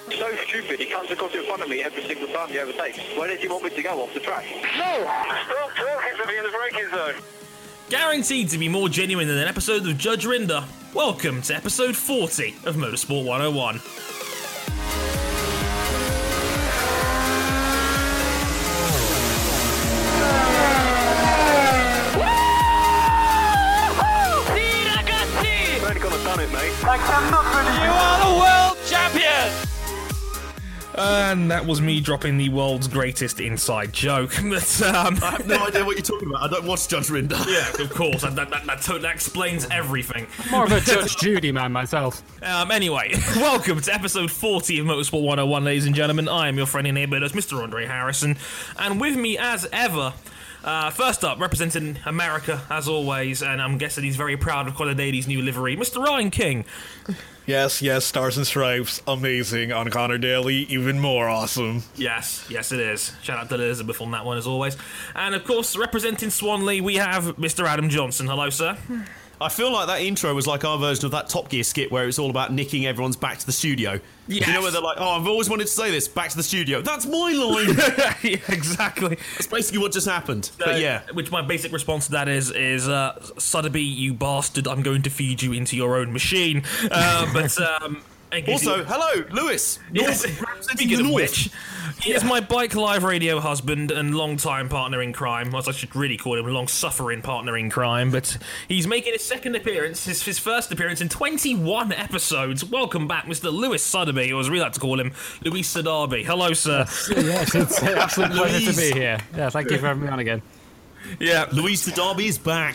So stupid, he comes across in front of me every single time he overtakes. Where does he want me to go off the track? No! Stop talking to me in the braking zone! Guaranteed to be more genuine than an episode of Judge Rinder, welcome to episode 40 of Motorsport 101. You are the world champion! And that was me dropping the world's greatest inside joke. But, I have no idea what you're talking about. I don't watch Judge Rinder. yeah, of course. That explains everything. More of a Judge Judy man myself. Anyway, welcome to episode 40 of Motorsport 101, ladies and gentlemen. I am your friendly neighbour, Mr. Andre Harrison. And with me, as ever, first up, representing America, as always, and I'm guessing he's very proud of Colin Daly's new livery, Mr. Ryan King. Yes, Stars and Stripes, amazing. On Connor Daly, even more awesome. Yes, it is. Shout out to Elizabeth on that one, as always. And, of course, representing Swanley, we have Mr. Adam Johnson. Hello, sir. I feel like that intro was like our version of that Top Gear skit where it's all about nicking everyone's back to the studio. Yes. You know where they're like, oh, I've always wanted to say this, back to the studio. That's my line! Yeah, exactly. That's basically what just happened. But yeah. Which my basic response to that is Sotheby, you bastard, I'm going to feed you into your own machine. Also, hello, Lewis. Yes, speaking of which, he is my Bike Live radio husband and long-time partner in crime. As I should really call him, long-suffering partner in crime. But he's making his second appearance, his first appearance in 21 episodes. Welcome back, Mr. Lewis Sotheby, or as we like to call him, Louis Sadabi. Hello, sir. Yes, it's an absolute pleasure to be here. Yeah, thank you for having me on again. Yeah, Louise Sadabi is back.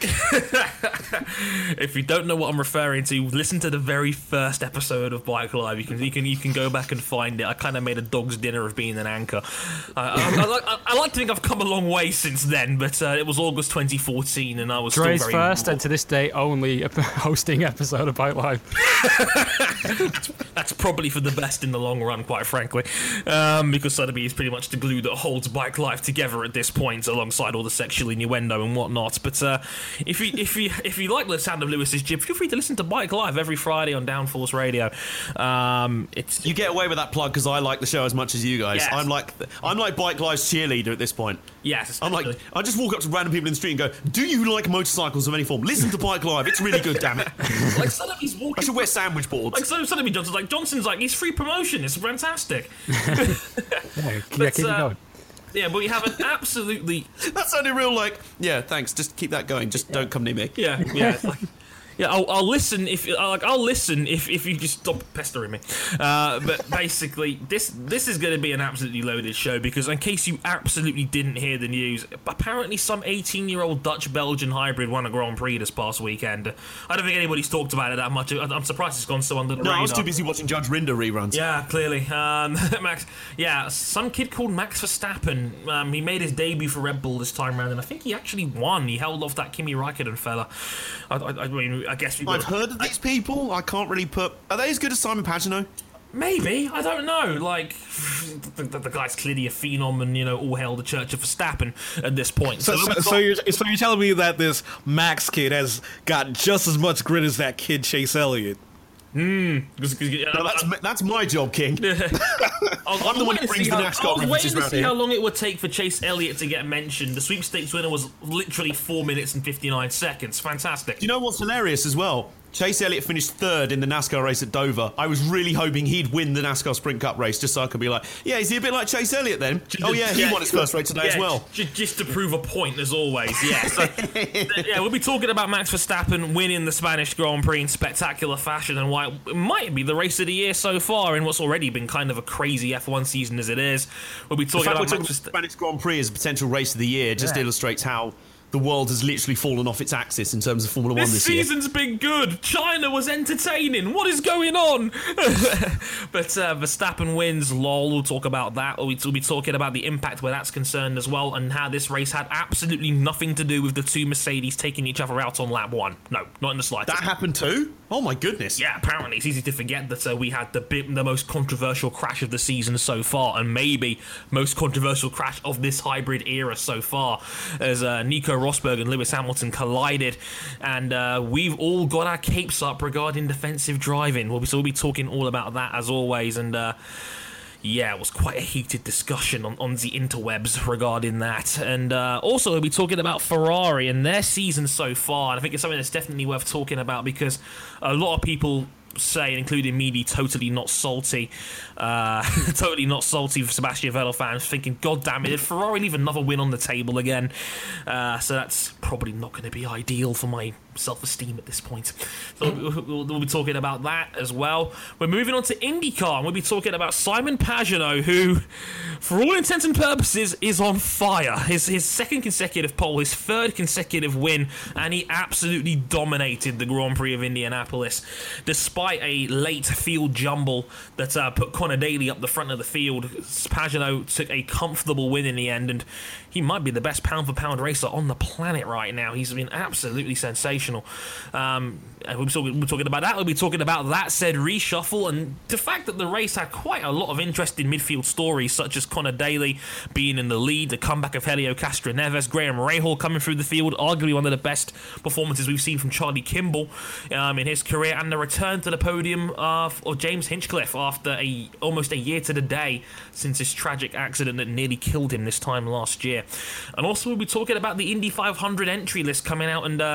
If you don't know what I'm referring to, listen to the very first episode of Bike Live. You can go back and find it. I kind of made a dog's dinner of being an anchor. I like to think I've come a long way since then, but it was August 2014, and I was Dre's still very first, and to this day only hosting episode of Bike Live. That's probably for the best in the long run, quite frankly, because Sotheby is pretty much the glue that holds Bike Live together at this point, alongside all the sexual innuendo and whatnot. But if you like the sound of Lewis's jib, feel free to listen to Bike Live every Friday on Downforce Radio. You get away with that plug because I like the show as much as you guys. Yes. I'm like Bike Live's cheerleader at this point. Yes, I'm like, I just walk up to random people in the street and go, "Do you like motorcycles of any form? Listen to Bike Live. It's really good, damn it." like Sotheby's walking. I should wear sandwich boards. Like Sotheby Johnson's like, he's free promotion. It's fantastic. Yeah, keep it going. Yeah, but we have an absolutely... That sounded real like, yeah, thanks, just keep that going, just don't come near me. Yeah, it's like... Yeah, I'll listen if you just stop pestering me. But basically, this is going to be an absolutely loaded show because, in case you absolutely didn't hear the news, apparently some 18-year-old Dutch-Belgian hybrid won a Grand Prix this past weekend. I don't think anybody's talked about it that much. I'm surprised it's gone so under the radar. I was too busy watching Judge Rinder reruns. Yeah, clearly. Max. Yeah, some kid called Max Verstappen. He made his debut for Red Bull this time around, and I think he actually won. He held off that Kimi Räikkönen fella. I mean, I guess I've heard of these people. I can't really put. Are they as good as Simon Pagenaud? Maybe, I don't know. Like, the guy's clearly a phenom, and all hail the Church of Verstappen at this point. So you're telling me that this Max kid has got just as much grit as that kid Chase Elliott? No, that's my job, King. I'm the one who brings the NASCAR references around here. I was waiting to see how long it would take for Chase Elliott to get mentioned. The sweepstakes winner was literally 4 minutes and 59 seconds. Fantastic. Do you know what's hilarious as well? Chase Elliott finished third in the NASCAR race at Dover. I was really hoping he'd win the NASCAR Sprint Cup race just so I could be like, yeah, is he a bit like Chase Elliott then? Oh yeah, he won his first race today as well. Just to prove a point, as always, yeah. So, we'll be talking about Max Verstappen winning the Spanish Grand Prix in spectacular fashion and why it might be the race of the year so far in what's already been kind of a crazy F1 season as it is. We'll be talking about the Spanish Grand Prix as a potential race of the year just illustrates how the world has literally fallen off its axis in terms of Formula 1 this year. This season's been good. China was entertaining. What is going on? But Verstappen wins. Lol. We'll talk about that. We'll be talking about the impact where that's concerned as well, and how this race had absolutely nothing to do with the two Mercedes taking each other out on lap one. No, not in the slightest. That happened too? Oh my goodness. Yeah, apparently. It's easy to forget that we had the most controversial crash of the season so far, and maybe most controversial crash of this hybrid era so far, as Nico Rosberg and Lewis Hamilton collided, and we've all got our capes up regarding defensive driving. We'll be talking all about that as always, and yeah, it was quite a heated discussion on the interwebs regarding that. And also, we'll be talking about Ferrari and their season so far. And I think it's something that's definitely worth talking about because a lot of people say, including me, totally not salty for Sebastian Vettel fans, thinking, God damn it, did Ferrari leave another win on the table again? So that's probably not going to be ideal for my self-esteem at this point. So we'll be talking about that as well. We're moving on to IndyCar, and we'll be talking about Simon Pagenaud, who, for all intents and purposes, is on fire. His second consecutive pole, his third consecutive win, and he absolutely dominated the Grand Prix of Indianapolis. Despite a late field jumble that put Conor Daly up the front of the field, Pagenaud took a comfortable win in the end, and he might be the best pound-for-pound racer on the planet right now. He's been absolutely sensational. And we'll be talking about that. We'll be talking about that said reshuffle and the fact that the race had quite a lot of interesting midfield stories, such as Conor Daly being in the lead, the comeback of Helio Castroneves, Graham Rahal coming through the field, arguably one of the best performances we've seen from Charlie Kimball in his career, and the return to the podium of James Hinchcliffe after almost a year to the day since his tragic accident that nearly killed him this time last year. And also we'll be talking about the Indy 500 entry list coming out, and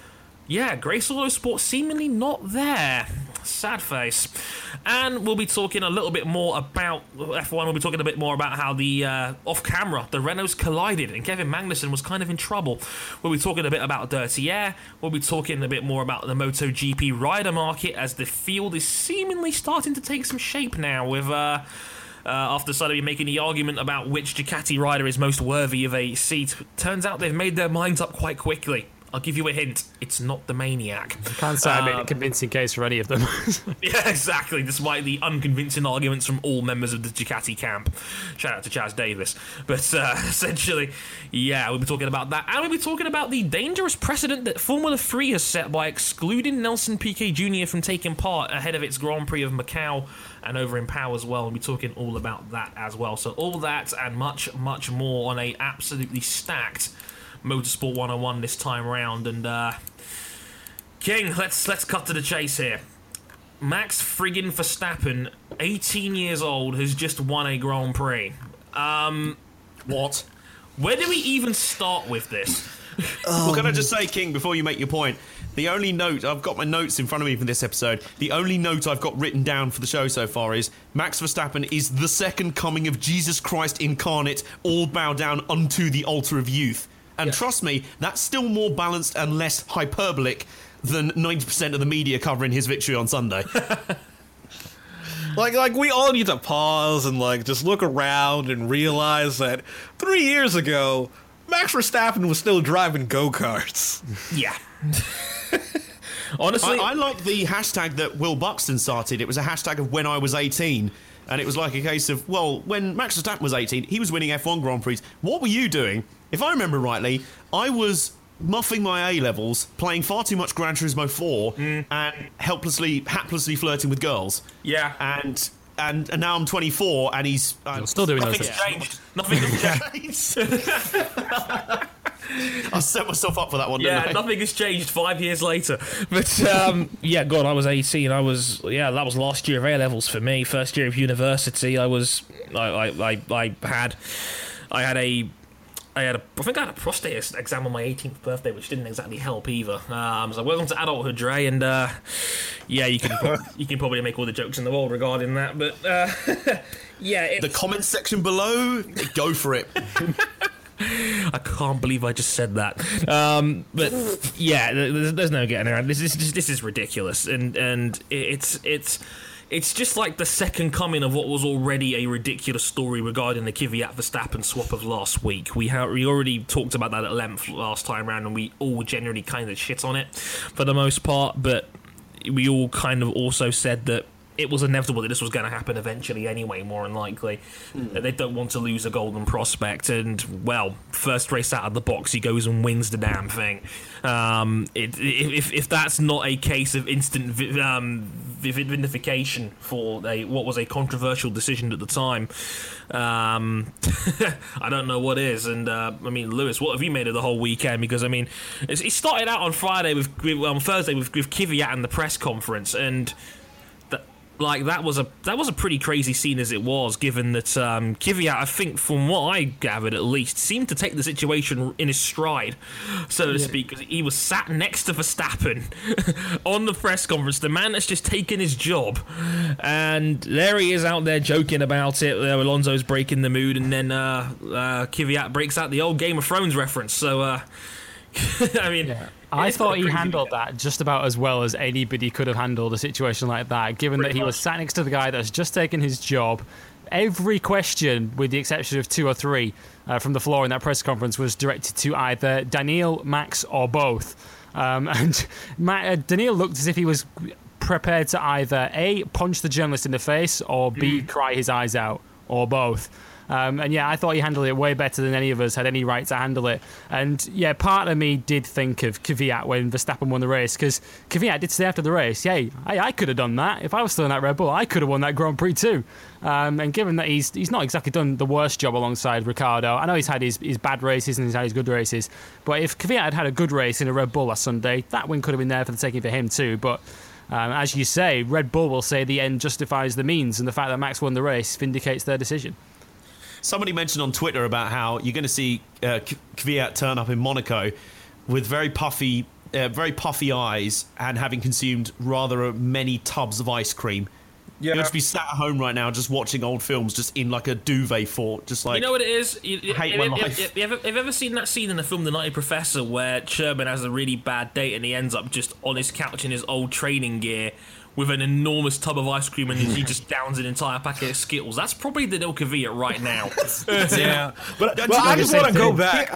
Grace Autosport seemingly not there. Sad face. And we'll be talking a little bit more about F1. We'll be talking a bit more about how the off-camera, the Renaults collided and Kevin Magnussen was kind of in trouble. We'll be talking a bit about dirty air. We'll be talking a bit more about the MotoGP rider market as the field is seemingly starting to take some shape now with... after suddenly making the argument about which Ducati rider is most worthy of a seat. Turns out they've made their minds up quite quickly. I'll give you a hint. It's not the Maniac. I can't say I made a convincing case for any of them. Yeah, exactly. Despite the unconvincing arguments from all members of the Ducati camp. Shout out to Chaz Davis. But essentially, we'll be talking about that. And we'll be talking about the dangerous precedent that Formula 3 has set by excluding Nelson Piquet Jr. from taking part ahead of its Grand Prix of Macau and over in Pau as well. We'll be talking all about that as well. So all that and much, much more on a absolutely stacked Motorsport 101 this time round. And King, let's cut to the chase here. Max friggin' Verstappen, 18 years old, has just won a Grand Prix. What? Where do we even start with this? Well, can I just say, King, before you make your point, the only note, I've got my notes in front of me for this episode, the only note I've got written down for the show so far is Max Verstappen is the second coming of Jesus Christ incarnate, all bow down unto the altar of youth. And trust me, that's still more balanced and less hyperbolic than 90% of the media covering his victory on Sunday. Like we all need to pause and just look around and realize that 3 years ago, Max Verstappen was still driving go-karts. Yeah. Honestly, I like the hashtag that Will Buxton started. It was a hashtag of when I was 18. And it was like a case of, well, when Max Verstappen was 18, he was winning F1 Grand Prix. What were you doing? If I remember rightly, I was muffing my A-levels, playing far too much Gran Turismo 4, and haplessly flirting with girls. Yeah. And now I'm 24, and he's... still doing those nothing's things. changed. Nothing has changed. I set myself up for that one, didn't I? Nothing has changed 5 years later. But, God, I was 18. that was last year of A-levels for me. First year of university, I think I had a prostate exam on my 18th birthday, which didn't exactly help either. So welcome to adulthood, Dre, and you can probably make all the jokes in the world regarding that, but the comments section below, go for it. I can't believe I just said that. But there's no getting around. This is ridiculous, and it's just like the second coming of what was already a ridiculous story regarding the Kvyat Verstappen swap of last week. We already talked about that at length last time round, and we all generally kind of shit on it for the most part, but we all kind of also said that it was inevitable that this was going to happen eventually anyway, more than likely. They don't want to lose a golden prospect, and, well, first race out of the box, he goes and wins the damn thing. If that's not a case of instant vindication for what was a controversial decision at the time, I don't know what is. And, Lewis, what have you made of the whole weekend? Because, it started out on Thursday with Kvyat and the press conference, and... like that was a pretty crazy scene as it was, given that Kvyat, I think from what I gathered at least, seemed to take the situation in his stride, so to speak, because he was sat next to Verstappen on the press conference, the man that's just taken his job, and there he is out there joking about it. Alonso's breaking the mood, and then Kvyat breaks out the old Game of Thrones reference. So I mean, I thought he handled that just about as well as anybody could have handled a situation like that, given that he was sat next to the guy that's just taken his job. Every question, with the exception of 2 or 3 from the floor in that press conference, was directed to either Daniil, Max, or both. And Daniil looked as if he was prepared to either A, punch the journalist in the face, or B, cry his eyes out, or both. And yeah, I thought he handled it way better than any of us had any right to handle it. And yeah, part of me did think of Kvyat when Verstappen won the race, because Kvyat did say after the race, "Hey, I could have done that. If I was still in that Red Bull, I could have won that Grand Prix too." And given that he's not exactly done the worst job alongside Ricciardo, I know he's had his bad races and he's had his good races, but if Kvyat had a good race in a Red Bull last Sunday, that win could have been there for the taking for him too. But as you say, Red Bull will say the end justifies the means, and the fact that Max won the race vindicates their decision. Somebody mentioned on Twitter about how you're going to see Kvyat turn up in Monaco with very puffy eyes and having consumed rather many tubs of ice cream. Yeah. You'll just be sat at home right now just watching old films just in like a duvet fort, just like... You know what it is? Hate my life. Have you ever seen that scene in the film The Nutty Professor where Sherman has a really bad date and he ends up just on his couch in his old training gear with an enormous tub of ice cream and he just downs an entire packet of Skittles? That's probably the Daniil Kvyat right now. Yeah. But I just want to go back.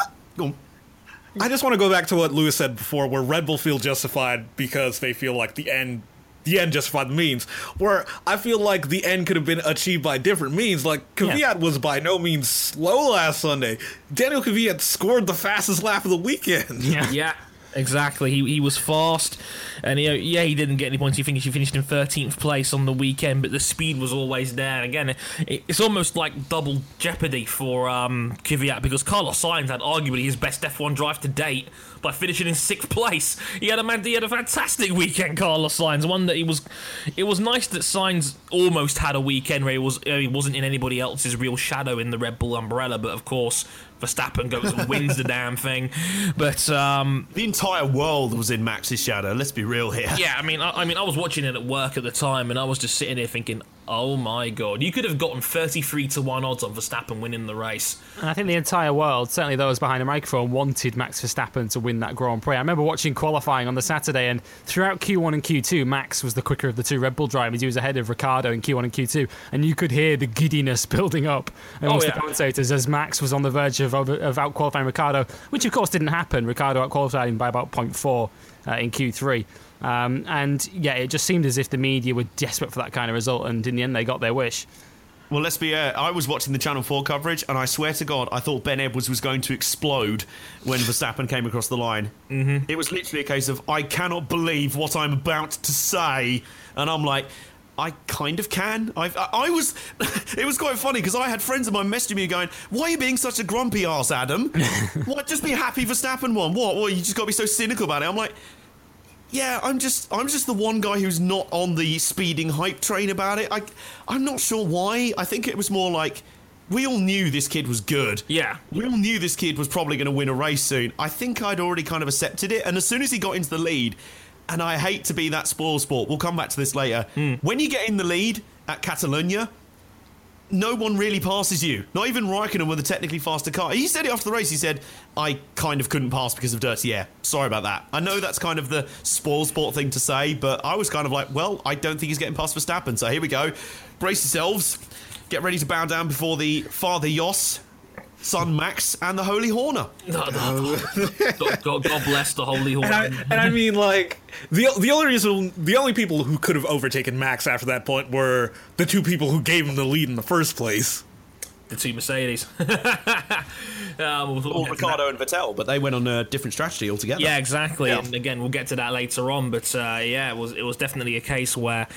I just want to go back to what Lewis said before, where Red Bull feel justified because they feel like the end justified the means, where I feel like the end could have been achieved by different means. Like, Kvyat was by no means slow last Sunday. Daniil Kvyat scored the fastest lap of the weekend. Yeah. Exactly, he was fast, and he didn't get any points. He finished in 13th place on the weekend, but the speed was always there. And again, it's almost like double jeopardy for Kvyat, because Carlos Sainz had arguably his best F1 drive to date by finishing in 6th place. He had a fantastic weekend, Carlos Sainz. One that it was nice that Sainz almost had a weekend where he wasn't in anybody else's real shadow in the Red Bull umbrella, but of course Verstappen goes and wins the damn thing. But the entire world was in Max's shadow. Let's be real here. Yeah, I mean, I was watching it at work at the time, and I was just sitting there thinking, oh my god, you could have gotten 33-1 odds on Verstappen winning the race. And I think the entire world, certainly those behind the microphone, wanted Max Verstappen to win that Grand Prix. I remember watching qualifying on the Saturday, and throughout Q1 and Q2, Max was the quicker of the 2 Red Bull drivers. He was ahead of Ricciardo in Q1 and Q2, and you could hear the giddiness building up amongst the commentators as Max was on the verge of out-qualifying Ricciardo, which of course didn't happen. Ricciardo out-qualified him by about 0.4 in Q3. And yeah, it just seemed as if the media were desperate for that kind of result, and in the end they got their wish. Well, let's be I was watching the Channel 4 coverage, and I swear to God, I thought Ben Edwards was going to explode when Verstappen came across the line. Mm-hmm. It was literally a case of, I cannot believe what I'm about to say. And I'm like, I kind of can. I was... It was quite funny, because I had friends of mine messaging me going, why are you being such a grumpy arse, Adam? What? Just be happy Verstappen won. What? You just got to be so cynical about it. I'm like... Yeah, I'm just the one guy who's not on the speeding hype train about it. I'm not sure why. I think it was more like, we all knew this kid was good. Yeah. We all knew this kid was probably going to win a race soon. I think I'd already kind of accepted it. And as soon as he got into the lead, and I hate to be that spoil sport, we'll come back to this later. When you get in the lead at Catalonia, no one really passes you. Not even Raikkonen with a technically faster car. He said it after the race. He said, I kind of couldn't pass because of dirty air. Sorry about that. I know that's kind of the spoil sport thing to say, but I was kind of like, well, I don't think he's getting past Verstappen. So here we go. Brace yourselves. Get ready to bow down before the Father Jos, Son Max, and the Holy Horner. God bless the Holy Horner. And I mean, like, the only people who could have overtaken Max after that point were the 2 people who gave him the lead in the first place. The 2 Mercedes. Ricciardo and Vettel, but they went on a different strategy altogether. Yeah, exactly. Yeah. And again, we'll get to that later on. But it was definitely a case where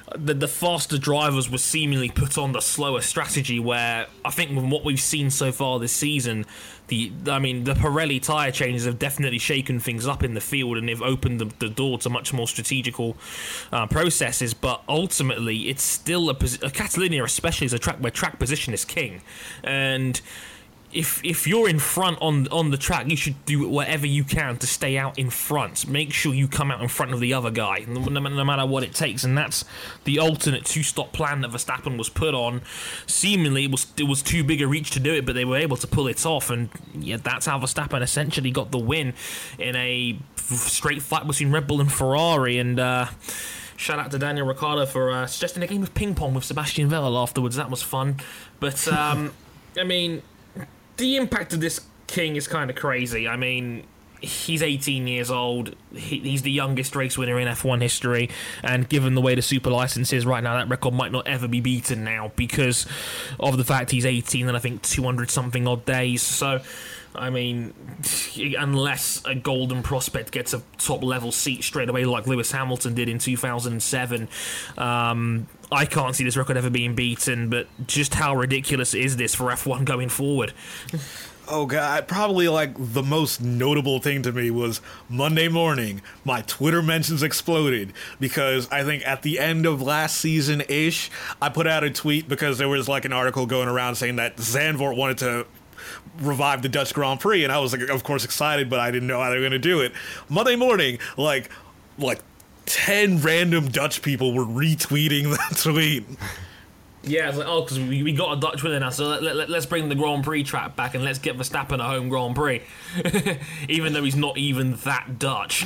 the faster drivers were seemingly put on the slower strategy, where I think with what we've seen so far this season, the Pirelli tyre changes have definitely shaken things up in the field, and they've opened the door to much more strategical processes. But ultimately, it's still a Catalunya especially is a track where track position is king, and if you're in front on the track, you should do whatever you can to stay out in front. Make sure you come out in front of the other guy, no matter what it takes. And that's the alternate two-stop plan that Verstappen was put on. Seemingly, it was too big a reach to do it, but they were able to pull it off. And yeah, that's how Verstappen essentially got the win in a straight fight between Red Bull and Ferrari. And shout out to Daniel Ricciardo for suggesting a game of ping pong with Sebastian Vettel afterwards. That was fun. But I mean, the impact of this king is kind of crazy. I mean, he's 18 years old. He's the youngest race winner in F1 history. And given the way the super license is right now, that record might not ever be beaten now because of the fact he's 18 and I think 200-something odd days. So, I mean, unless a golden prospect gets a top-level seat straight away like Lewis Hamilton did in 2007, I can't see this record ever being beaten, but just how ridiculous is this for F1 going forward? Oh god, probably like the most notable thing to me was Monday morning, my Twitter mentions exploded because I think at the end of last season-ish, I put out a tweet because there was like an article going around saying that Zandvoort wanted to revive the Dutch Grand Prix, and I was like, of course excited, but I didn't know how they were going to do it. Monday morning, like 10 random Dutch people were retweeting that tweet. Yeah, it's like, oh, because we got a Dutch winner now, so let's bring the Grand Prix track back and let's get Verstappen a home Grand Prix. Even though he's not even that Dutch.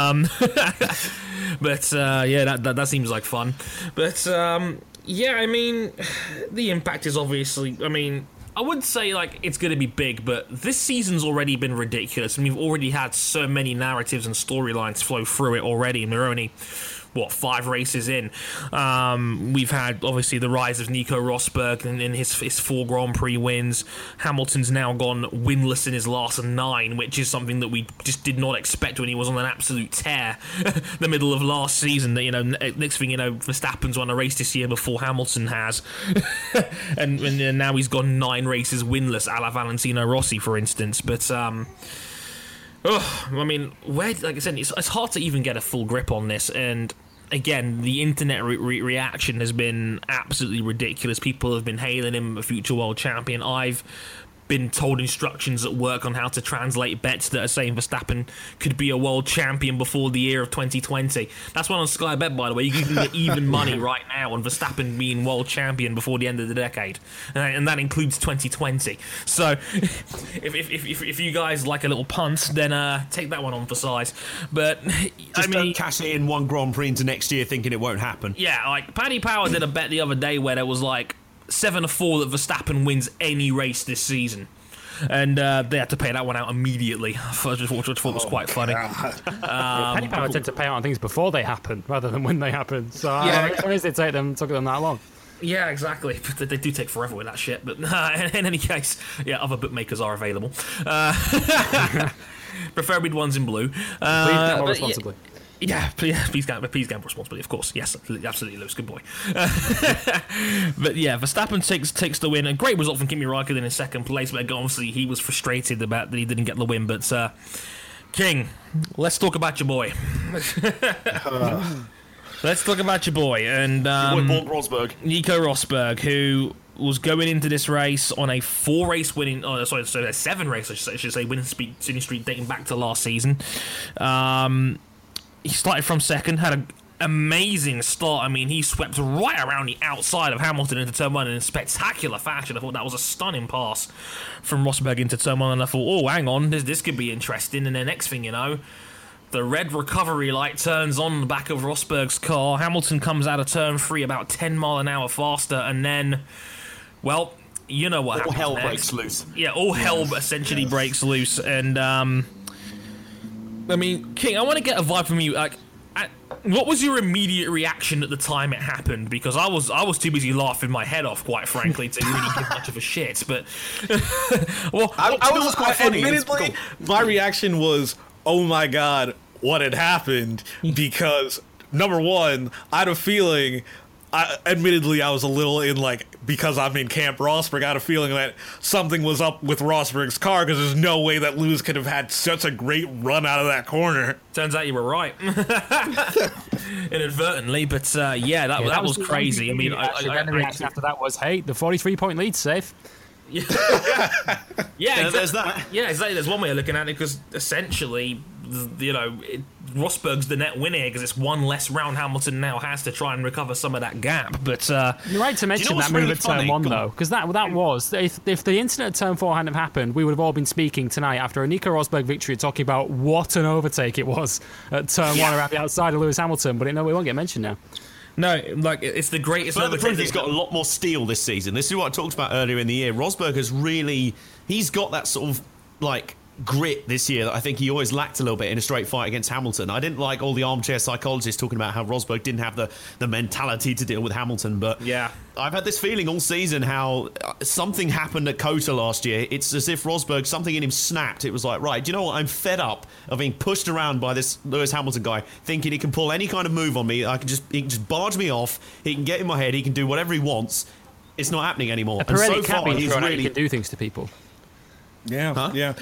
But, yeah, that seems like fun. But, yeah, I mean, the impact is obviously, I mean, I wouldn't say, like, it's going to be big, but this season's already been ridiculous, and we've already had so many narratives and storylines flow through it already, and we're only, 5 races in. We've had, obviously, the rise of Nico Rosberg and his 4 Grand Prix wins. Hamilton's now gone winless in his last 9, which is something that we just did not expect when he was on an absolute tear the middle of last season. That, next thing you know, Verstappen's won a race this year before Hamilton has. and now he's gone 9 races winless, a la Valentino Rossi, for instance. But, I mean, like I said, it's hard to even get a full grip on this, and again, the internet reaction has been absolutely ridiculous. People have been hailing him a future world champion. I've been told instructions at work on how to translate bets that are saying Verstappen could be a world champion before the year of 2020. That's one on Sky Bet, by the way. You can get even money right now on Verstappen being world champion before the end of the decade, and that includes 2020. So, if you guys like a little punt, then take that one on for size. But just don't cash it in one Grand Prix into next year, thinking it won't happen. Yeah, like Paddy Power did a bet the other day where there was like 7-4 that Verstappen wins any race this season, and they had to pay that one out immediately, which I thought was quite funny. Paddy Power tend to pay out on things before they happen rather than when they happen, so yeah. Why does it took them that long? Yeah, exactly. But they do take forever with that shit. But in any case, yeah, other bookmakers are available. Preferably the ones in blue. Please gamble responsibly. Yeah, please gamble responsibly, of course. Yes, absolutely, Lewis, good boy. But yeah, Verstappen takes the win. A great result from Kimi Raikkonen in second place, but obviously he was frustrated about that he didn't get the win. But King, let's talk about your boy. Let's talk about your boy and Nico Rosberg, who was going into this race on a 7-race, I should say, winning streak dating back to last season. He started from second, had an amazing start. I mean, he swept right around the outside of Hamilton into turn 1 in a spectacular fashion. I thought that was a stunning pass from Rosberg into turn 1, and I thought, oh, hang on, this could be interesting. And then next thing you know, the red recovery light turns on the back of Rosberg's car. Hamilton comes out of turn 3 about 10 mile an hour faster, and then, well, you know what happens. All hell breaks loose. Yeah, all hell essentially breaks loose, and I mean, King, I want to get a vibe from you. Like, what was your immediate reaction at the time it happened? Because I was too busy laughing my head off, quite frankly, to really give much of a shit. But well, I was quite funny. Admittedly, my reaction was, "Oh my god, what had happened?" Because number one, I had a feeling admittedly, I was a little in because I'm in Camp Rosberg, I had a feeling that something was up with Rosberg's car because there's no way that Lewis could have had such a great run out of that corner. Turns out you were right. Inadvertently, but that was crazy. I mean, after that was, hey, the 43-point lead's safe. Yeah, exactly. There's that. Yeah, exactly. There's one way of looking at it because essentially, Rosberg's the net winner because it's one less round Hamilton now has to try and recover some of that gap. But you're right to mention that move at turn 1 though, because that was if the incident at turn 4 hadn't have happened, we would have all been speaking tonight after a Nico Rosberg victory, talking about what an overtake it was at turn 1 around the outside of Lewis Hamilton. But we won't get mentioned now. No, it's the greatest. But the proof he's got a lot more steel this season. This is what I talked about earlier in the year. Rosberg has he's got that sort of grit this year that I think he always lacked a little bit in a straight fight against Hamilton. I didn't like all the armchair psychologists talking about how Rosberg didn't have the mentality to deal with Hamilton, but yeah, I've had this feeling all season how something happened at COTA last year. It's as if Rosberg, something in him snapped. It was like, right, do you know what? I'm fed up of being pushed around by this Lewis Hamilton guy, thinking he can pull any kind of move on me. He can just barge me off. He can get in my head. He can do whatever he wants. It's not happening anymore. And so far, he's really can do things to people. Yeah, huh? Yeah.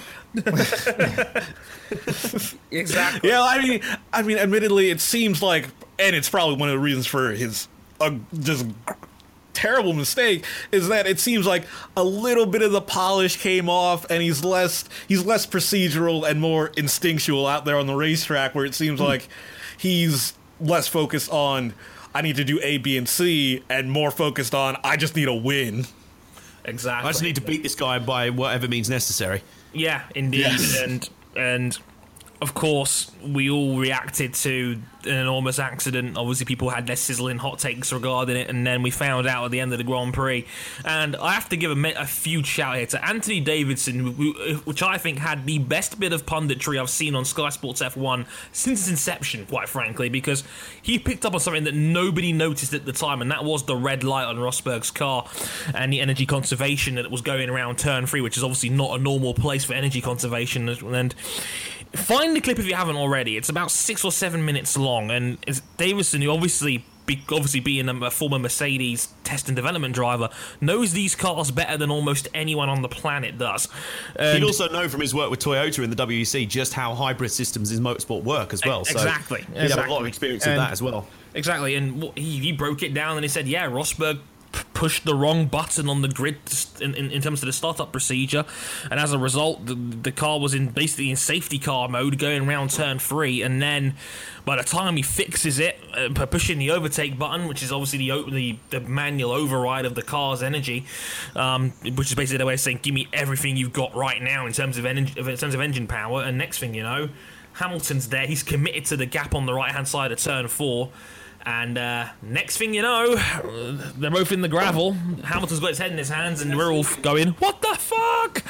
Exactly. Yeah, I mean, admittedly, it seems like, and it's probably one of the reasons for his just terrible mistake, is that it seems like a little bit of the polish came off, and he's less procedural and more instinctual out there on the racetrack, where it seems like he's less focused on I need to do A, B, and C, and more focused on I just need a win. Exactly. I just need to beat this guy by whatever means necessary. Yeah, indeed. Yes. And of course, we all reacted to an enormous accident. Obviously, people had their sizzling hot takes regarding it, and then we found out at the end of the Grand Prix. And I have to give a huge shout here to Anthony Davidson, which I think had the best bit of punditry I've seen on Sky Sports F1 since its inception, quite frankly, because he picked up on something that nobody noticed at the time, and that was the red light on Rosberg's car and the energy conservation that was going around turn 3, which is obviously not a normal place for energy conservation. And find the clip if you haven't already. It's about 6 or 7 minutes long, and it's Davison, who obviously being a former Mercedes test and development driver, knows these cars better than almost anyone on the planet does. He'd also know from his work with Toyota in the WEC just how hybrid systems in motorsport work as well. Exactly. So he'd have a lot of experience with that as well. Exactly, and he broke it down and he said, yeah, Rosberg pushed the wrong button on the grid in terms of the startup procedure, and as a result the car was basically in safety car mode going around turn 3, and then by the time he fixes it pushing the overtake button, which is obviously the manual override of the car's energy, which is basically the way of saying give me everything you've got right now in terms of engine power, and next thing you know, Hamilton's there, he's committed to the gap on the right hand side of turn 4. And next thing you know, they're both in the gravel. Hamilton's got his head in his hands, and we're all going, "What the fuck?"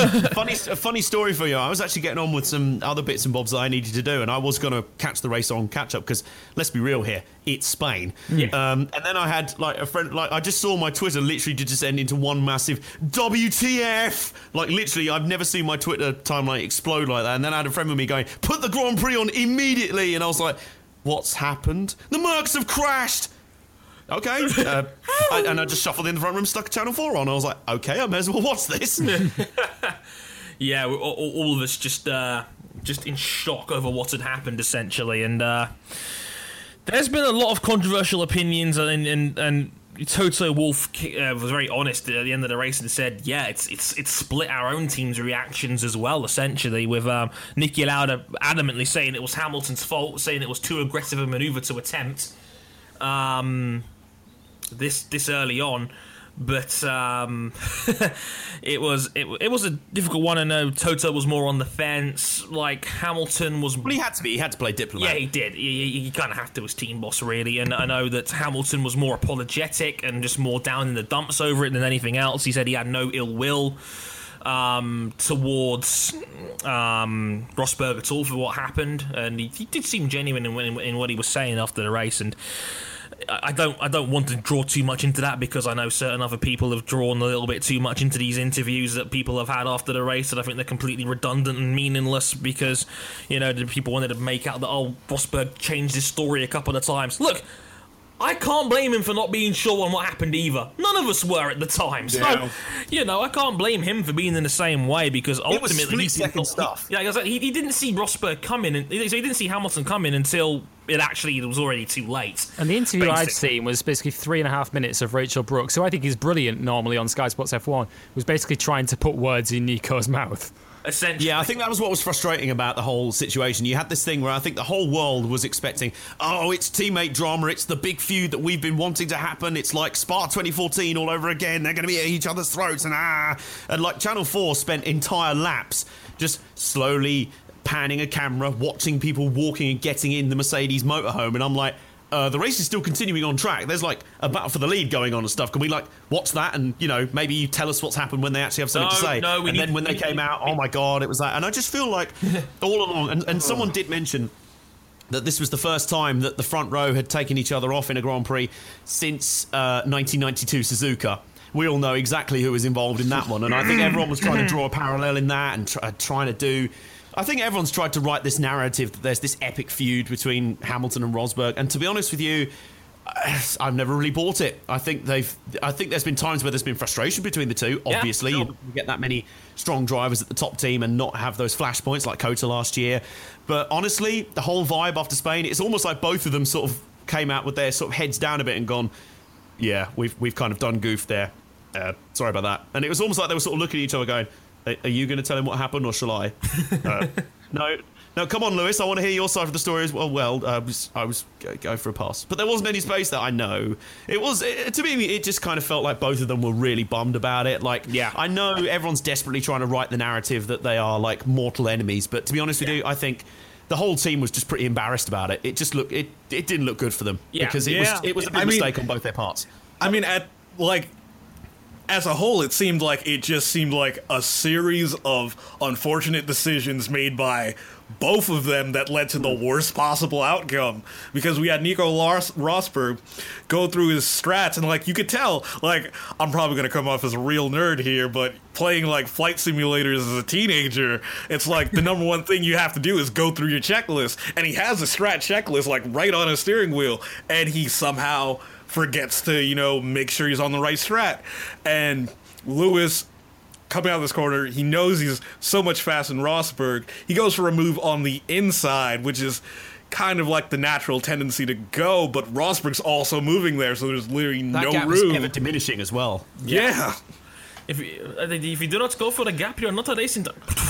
A funny story for you. I was actually getting on with some other bits and bobs that I needed to do, and I was going to catch the race on catch up because let's be real here, it's Spain. Yeah. And then I had a friend. I just saw my Twitter literally just end into one massive WTF. Literally, I've never seen my Twitter timeline explode like that. And then I had a friend with me going, "Put the Grand Prix on immediately," and I was like, what's happened? The Mercs have crashed! Okay. And I just shuffled in the front room, stuck Channel 4 on. I was like, okay, I may as well watch this. Yeah, all of us just in shock over what had happened, essentially. And there's been a lot of controversial opinions, and Toto Wolff was very honest at the end of the race and said, yeah, it's split our own team's reactions as well, essentially, with Niki Lauda adamantly saying it was Hamilton's fault, saying it was too aggressive a manoeuvre to attempt this early on. But it was a difficult one. I know Toto was more on the fence. Hamilton was. Well, he had to be. He had to play diplomat. Yeah, he did. He kind of had to as team boss, really. And I know that Hamilton was more apologetic and just more down in the dumps over it than anything else. He said he had no ill will towards Rosberg at all for what happened, and he did seem genuine in what he was saying after the race. And I don't want to draw too much into that because I know certain other people have drawn a little bit too much into these interviews that people have had after the race, and I think they're completely redundant and meaningless because, the people wanted to make out that, Rosberg changed his story a couple of times. Look, I can't blame him for not being sure on what happened either. None of us were at the time. So, I can't blame him for being in the same way because ultimately... It was split-second stuff. He didn't see Rosberg coming, so he didn't see Hamilton coming until it was already too late. And the interview I'd seen was basically 3.5 minutes of Rachel Brooks, who I think is brilliant normally on Sky Sports F1, was basically trying to put words in Nico's mouth. Essentially. Yeah, I think that was what was frustrating about the whole situation. You had this thing where I think the whole world was expecting, it's teammate drama, it's the big feud that we've been wanting to happen, it's like Spa 2014 all over again, they're going to be at each other's throats, and like Channel 4 spent entire laps just slowly panning a camera, watching people walking and getting in the Mercedes motorhome, and I'm like, the race is still continuing on track. There's like a battle for the lead going on and stuff. Can we watch that and maybe you tell us what's happened when they actually have something to say? No, and then when they came out, oh my god, it was that. And I just feel like all along, and someone did mention that this was the first time that the front row had taken each other off in a Grand Prix since 1992 Suzuka. We all know exactly who was involved in that one, and I think everyone was trying to draw a parallel in that and trying to do. I think everyone's tried to write this narrative that there's this epic feud between Hamilton and Rosberg, and to be honest with you, I've never really bought it. I think there's been times where there's been frustration between the two. Obviously, you get that many strong drivers at the top team and not have those flashpoints like Kota last year. But honestly, the whole vibe after Spain, it's almost like both of them sort of came out with their sort of heads down a bit and gone, yeah, we've kind of done goof there. Sorry about that. And it was almost like they were sort of looking at each other going, are you going to tell him what happened, or shall I? No, come on, Lewis. I want to hear your side of the story as well. I was go for a pass, but there wasn't any space there. I know to me. It just kind of felt like both of them were really bummed about it. I know everyone's desperately trying to write the narrative that they are like mortal enemies, but to be honest with you, I think the whole team was just pretty embarrassed about it. It just looked it didn't look good for them because it was a big mistake on both their parts. I mean, as a whole, it seemed like a series of unfortunate decisions made by both of them that led to the worst possible outcome. Because we had Nico Rosberg go through his strats, and you could tell, I'm probably going to come off as a real nerd here, but playing flight simulators as a teenager, it's the number one thing you have to do is go through your checklist. And he has a strat checklist right on his steering wheel, and he somehow forgets to, make sure he's on the right strat. And Lewis, coming out of this corner, he knows he's so much faster than Rosberg. He goes for a move on the inside, which is kind of the natural tendency to go, but Rosberg's also moving there, so there's literally no room. That gap is ever diminishing as well. Yeah. If you do not go for the gap, you're not a racing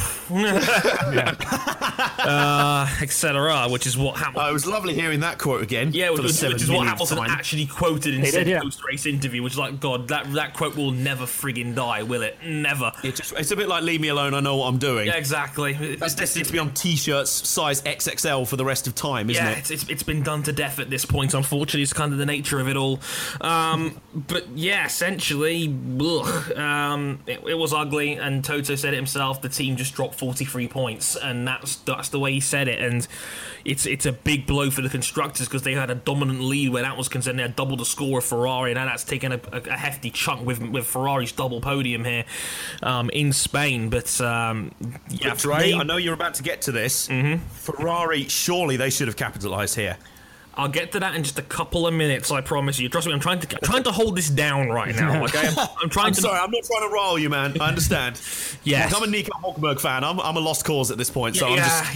etc. Which is what Hamilton. It was lovely hearing that quote again. Yeah, which is what Hamilton time. actually quoted in said post-race interview. Which God, that quote will never friggin' die, will it? Never. It's a bit like "Leave me alone, I know what I'm doing." Yeah, exactly. That's destined to be on T-shirts size XXL for the rest of time, isn't it? Yeah, it's been done to death at this point. Unfortunately, it's kind of the nature of it all. But yeah, essentially, it was ugly. And Toto said it himself. The team just dropped 43 points, and that's the way he said it. And it's a big blow for the constructors because they had a dominant lead where that was concerned. They had double the score of Ferrari, and now that's taken a hefty chunk with Ferrari's double podium here in Spain. But I know you're about to get to this. Mm-hmm. Ferrari, surely they should have capitalised here. I'll get to that in just a couple of minutes, I promise you. Trust me, I'm trying to hold this down right now. Okay, I'm sorry, I'm not trying to rile you, man. I understand. Yes, I'm a Nico Hulkenberg fan. I'm a lost cause at this point. So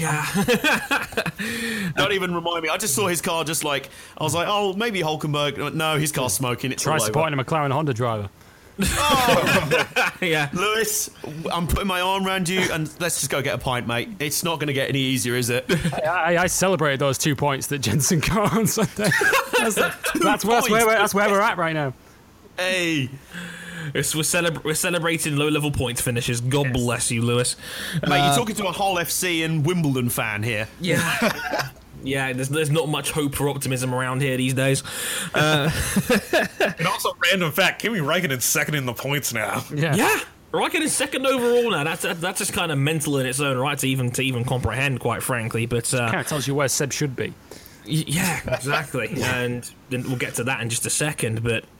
don't even remind me. I just saw his car. I was like, oh, maybe Hulkenberg. No, his car's smoking. It's try supporting a McLaren Honda driver. Oh. Yeah, Lewis, I'm putting my arm around you, and let's just go get a pint, mate. It's not going to get any easier, is it? I celebrated those 2 points that Jensen got on Sunday. That's where we're at right now. Hey, we're celebrating low-level points finishes. God bless you, Lewis. Mate, you're talking to a Hull FC and Wimbledon fan here. Yeah. Yeah, there's not much hope for optimism around here these days. And also, random fact: Kimi Räikkönen's second in the points now. Yeah. Räikkönen's second overall now. That's just kind of mental in its own right to even comprehend, quite frankly. But kind of tells you where Seb should be. Yeah, exactly. And then we'll get to that in just a second. But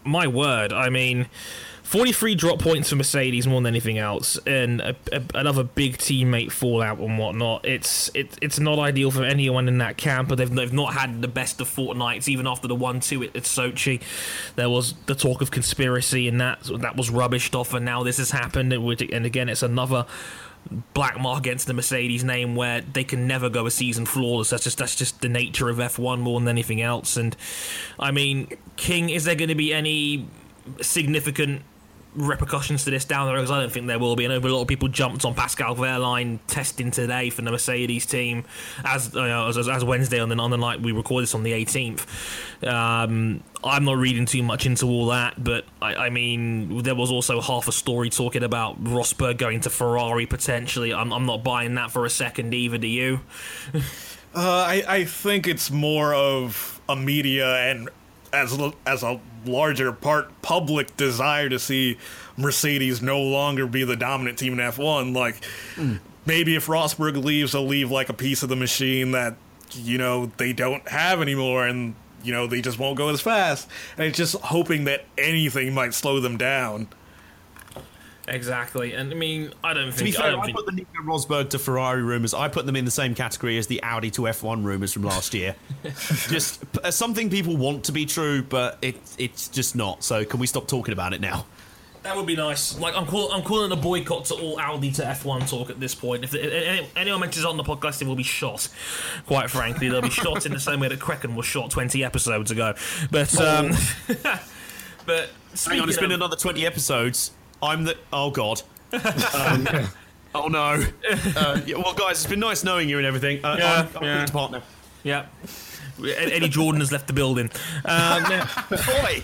my word, I mean, 43 drop points for Mercedes more than anything else, and another big teammate fallout and whatnot. It's not ideal for anyone in that camp, but they've not had the best of fortnights. Even after the 1-2 at Sochi, there was the talk of conspiracy, and that was rubbished off, and now this has happened, and again, it's another black mark against the Mercedes name where they can never go a season flawless. That's just the nature of F1 more than anything else. And I mean, King, is there going to be any significant repercussions to this down the road? Because I don't think there will be. I know a lot of people jumped on Pascal Wehrlein testing today from the Mercedes team as Wednesday on the night we recorded this on the 18th. I'm not reading too much into all that, but I mean, there was also half a story talking about Rosberg going to Ferrari potentially. I'm not buying that for a second either. Do you? I think it's more of a media and as a larger part public desire to see Mercedes no longer be the dominant team in F1. Like, maybe if Rosberg leaves, they'll leave like a piece of the machine that, you know, they don't have anymore, and, you know, they just won't go as fast. And it's just hoping that anything might slow them down. Exactly, and I mean, I don't think... To be fair, I put the Nico Rosberg to Ferrari rumours, I put them in the same category as the Audi to F1 rumours from last year. Just something people want to be true, but it's just not. So can we stop talking about it now? That would be nice. Like, I'm calling a boycott to all Audi to F1 talk at this point. If anyone mentions it on the podcast, they will be shot. Quite frankly, they'll be shot in the same way that Kraken was shot 20 episodes ago. But but hang on, it's been another 20 episodes. Oh god. Oh no. Well, guys, it's been nice knowing you and everything. I'm your partner. Yeah. Eddie Jordan has left the building. Boy.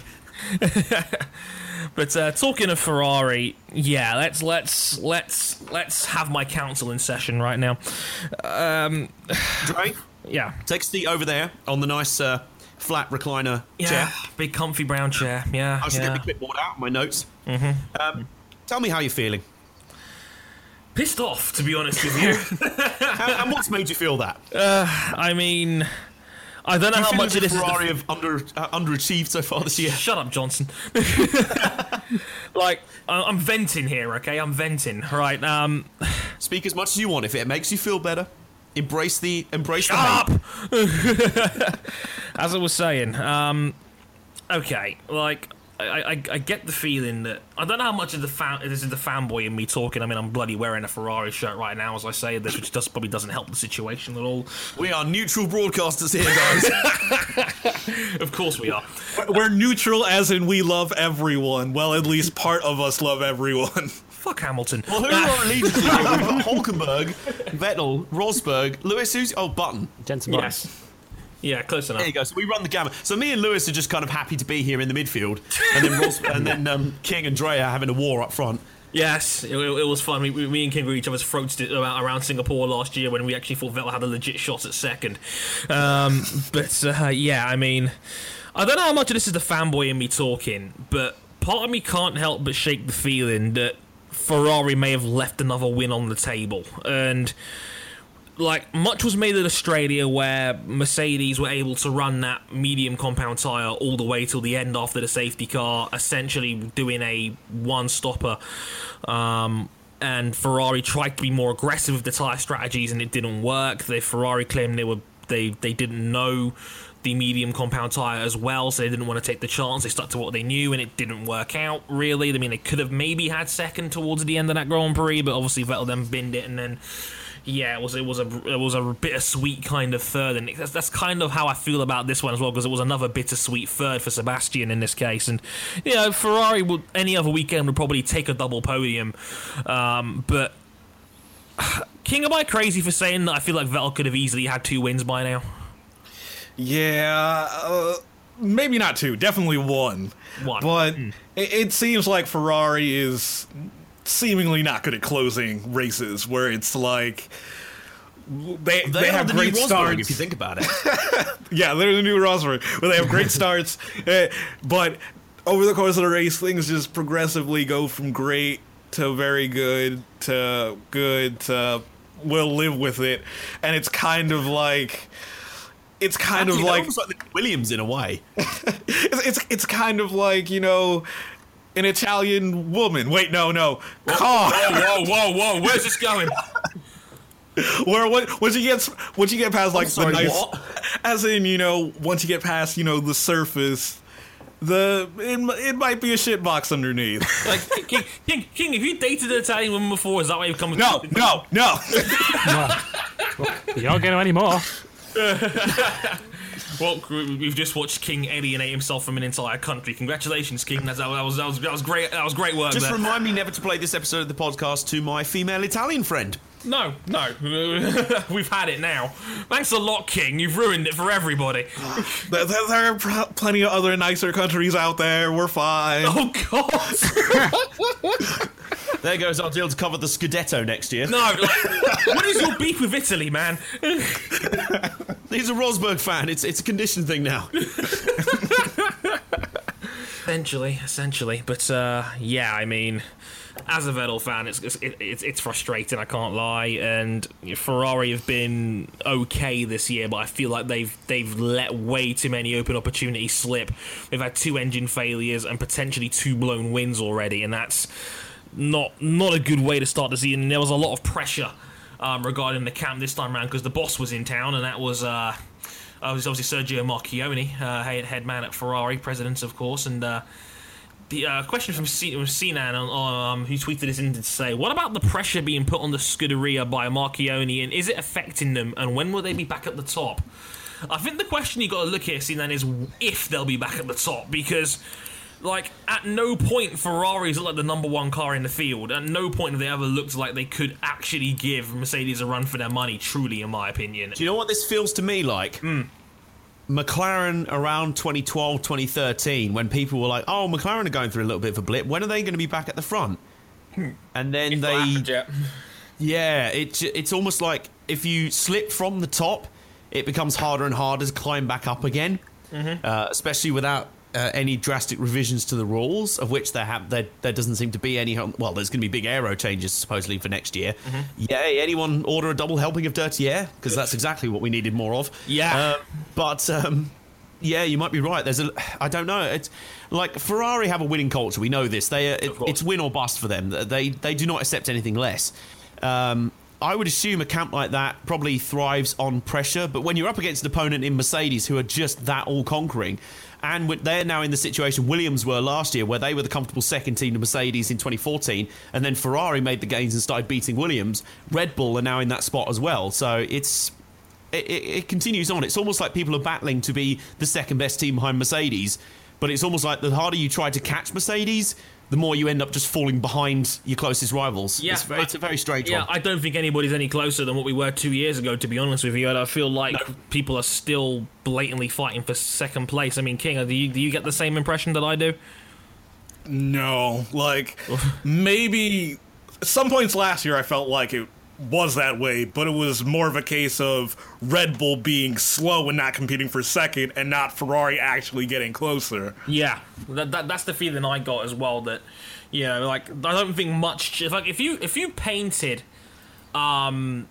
But talking of Ferrari, yeah, let's have my council in session right now. Dre? Yeah. Take a seat over there on the nice flat recliner chair. Big comfy brown chair. Yeah. I should get my clipboard out, my notes. Mm-hmm. Tell me how you're feeling. Pissed off, to be honest with you. And what's made you feel that? I mean, I don't know how much of this Ferrari have underachieved so far this year. Shut up, Johnson. Like, I'm venting here, okay? I'm venting, right? Speak as much as you want. If it makes you feel better, embrace the Shut up! As I was saying, okay, like, I get the feeling that I don't know how much of this is the fanboy in me talking. I mean, I'm bloody wearing a Ferrari shirt right now as I say this, which probably doesn't help the situation at all. We are neutral broadcasters here, guys. Of course we are. We're neutral as in we love everyone. Well, at least part of us love everyone. Fuck Hamilton. Well, who are allegiance to? We've got Hulkenberg, Vettel, Rosberg, Lewis, Button. Jensen Button. Yes. Yeah, close enough. There you go. So we run the gamut. So me and Lewis are just kind of happy to be here in the midfield, and then King and Dre are having a war up front. Yes, it was fun. Me and King were each other's throats around Singapore last year when we actually thought Vettel had a legit shot at second. Yeah, I mean, I don't know how much of this is the fanboy in me talking, but part of me can't help but shake the feeling that Ferrari may have left another win on the table. And like, much was made at Australia where Mercedes were able to run that medium compound tyre all the way till the end after the safety car, essentially doing a one-stopper. And Ferrari tried to be more aggressive with the tyre strategies and it didn't work. Ferrari claimed they didn't know the medium compound tyre as well, so they didn't want to take the chance. They stuck to what they knew and it didn't work out, really. I mean, they could have maybe had second towards the end of that Grand Prix, but obviously Vettel then binned it, and then yeah, it was a bittersweet kind of third, and that's kind of how I feel about this one as well, because it was another bittersweet third for Sebastian in this case. And you know, Ferrari would any other weekend would probably take a double podium, but King, am I crazy for saying that I feel like Vettel could have easily had 2 wins by now? Yeah, maybe not 2, definitely 1. But it seems like Ferrari is seemingly not good at closing races, where it's like they have the great new starts. Rosberg, if you think about it. Yeah, they're the new Rosberg, where they have great starts, but over the course of the race, things just progressively go from great to very good to we'll live with it, and it's kind of like it's kind Actually, of like almost like Williams in a way. it's kind of like, you know, an Italian woman. Wait, no, car. Whoa! Where's this going? Where once you get past like sorry, the nice, what? as in, you know, once you get past, you know, the surface, it might be a shitbox underneath. Like King, have you dated an Italian woman before? Is that why you've come? No. You don't get any more. Well, we've just watched King alienate himself from an entire country. Congratulations, King. That was great. That was great work. Just there. remind me never to play this episode of the podcast to my female Italian friend. No. We've had it now. Thanks a lot, King. You've ruined it for everybody. There are plenty of other nicer countries out there. We're fine. Oh God. There goes our deal to cover the Scudetto next year. No, what is your beef with Italy, man? He's a Rosberg fan. It's a condition thing now. Essentially, but yeah, I mean, as a Vettel fan, it's frustrating. I can't lie, and Ferrari have been okay this year, but I feel like they've let way too many open opportunities slip. They've had 2 engine failures and potentially 2 blown wins already, and that's not a good way to start the season. And there was a lot of pressure regarding the camp this time around because the boss was in town, and that was obviously Sergio Marchionne, head man at Ferrari, president of course. And the question from Sinan, who tweeted this in to say, what about the pressure being put on the Scuderia by Marchionne, and is it affecting them, and when will they be back at the top? I think the question you got to look at, Sinan, is if they'll be back at the top, because like, at no point Ferraris look like the number 1 car in the field. At no point have they ever looked like they could actually give Mercedes a run for their money, truly, in my opinion. Do you know what this feels to me like? McLaren around 2012, 2013, when people were like, oh, McLaren are going through a little bit of a blip. When are they going to be back at the front? And then Yeah, it's almost like if you slip from the top, it becomes harder and harder to climb back up again, especially without any drastic revisions to the rules, of which there doesn't seem to be any. Well, there's going to be big aero changes supposedly for next year. Yay! Anyone order a double helping of dirty air, because that's exactly what we needed more of. Yeah, yeah, you might be right. I don't know. It's like Ferrari have a winning culture. We know this. It's win or bust for them. They do not accept anything less. I would assume a camp like that probably thrives on pressure, but when you're up against an opponent in Mercedes who are just that all-conquering, and they're now in the situation Williams were last year, where they were the comfortable second team to Mercedes in 2014, and then Ferrari made the gains and started beating Williams. Red Bull are now in that spot as well, so it continues on. It's almost like people are battling to be the second best team behind Mercedes, but it's almost like the harder you try to catch Mercedes, the more you end up just falling behind your closest rivals. Yeah, it's a very strange one. Yeah, I don't think anybody's any closer than what we were 2 years ago, to be honest with you. I feel like people are still blatantly fighting for second place. I mean, King, do you get the same impression that I do? No, like, maybe some points last year I felt like it was that way, but it was more of a case of Red Bull being slow and not competing for second, and not Ferrari actually getting closer. Yeah, that's the feeling I got as well. That, you know, like, I don't think much. Like, if you painted the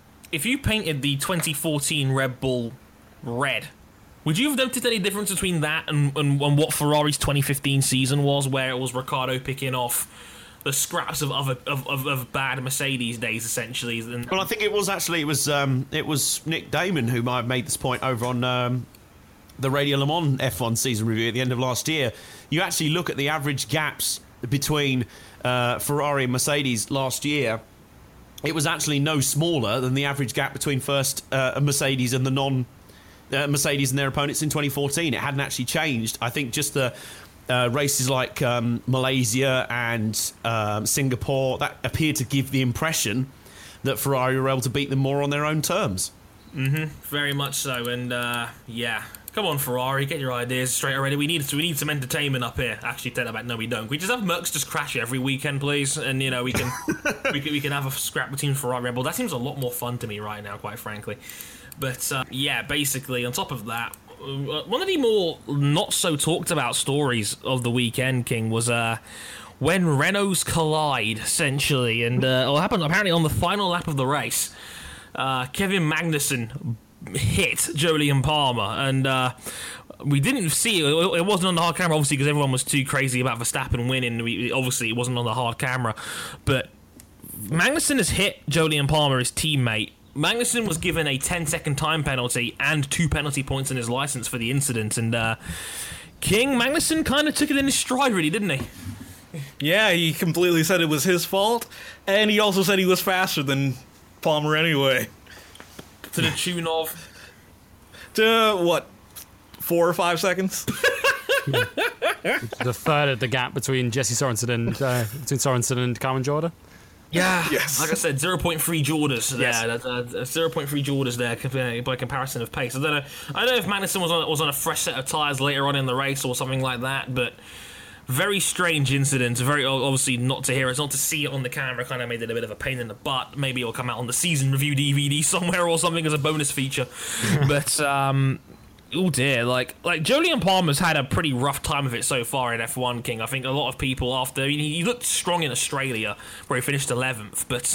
2014 Red Bull red, would you have noticed any difference between that and what Ferrari's 2015 season was, where it was Ricciardo picking off the scraps of bad Mercedes days, essentially? Well, I think it was Nick Damon who might have made this point over on the Radio Le Mans F1 season review at the end of last year. You actually look at the average gaps between Ferrari and Mercedes last year. It was actually no smaller than the average gap between first Mercedes and the non-Mercedes and their opponents in 2014. It hadn't actually changed. I think just the races like Malaysia and Singapore, that appeared to give the impression that Ferrari were able to beat them more on their own terms. Very much so, and yeah. Come on, Ferrari, get your ideas straight already. We need some entertainment up here. Actually, take that back. No, we don't. Can we just have Mercs just crash every weekend, please? And, you know, we can we can have a scrap between Ferrari and Red Bull. That seems a lot more fun to me right now, quite frankly. But yeah, basically, on top of that, one of the more not so talked about stories of the weekend, King, was when Renaults collide, essentially, and what happened apparently on the final lap of the race. Kevin Magnussen hit Jolyon Palmer, and we didn't see it. It wasn't on the hard camera, obviously, because everyone was too crazy about Verstappen winning. Obviously, it wasn't on the hard camera, but Magnussen has hit Jolyon Palmer, his teammate. Magnussen was given a 10-second time penalty and 2 penalty points in his license for the incident, and Magnussen kind of took it in his stride, really, didn't he? Yeah, he completely said it was his fault, and he also said he was faster than Palmer anyway. To the tune of? To, what, 4 or 5 seconds? The third of the gap between Jesse Sorensen and Carmen Jordan. Yeah, yes. Like I said, 0.3 Jorders there. Yes. 0.3 Jorders there by comparison of pace. I don't know if Magnussen was on a fresh set of tyres later on in the race or something like that, but very strange incident. Very obviously not to hear it, not to see it on the camera. Kind of made it a bit of a pain in the butt. Maybe it'll come out on the season review DVD somewhere or something as a bonus feature. But oh dear, like Jolyon Palmer's had a pretty rough time of it so far in F1, King. I think a lot of people after he looked strong in Australia where he finished 11th, but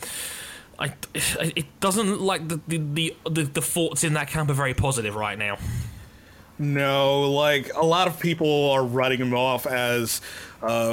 it doesn't look like the thoughts in that camp are very positive right now. No, like, a lot of people are writing him off as, a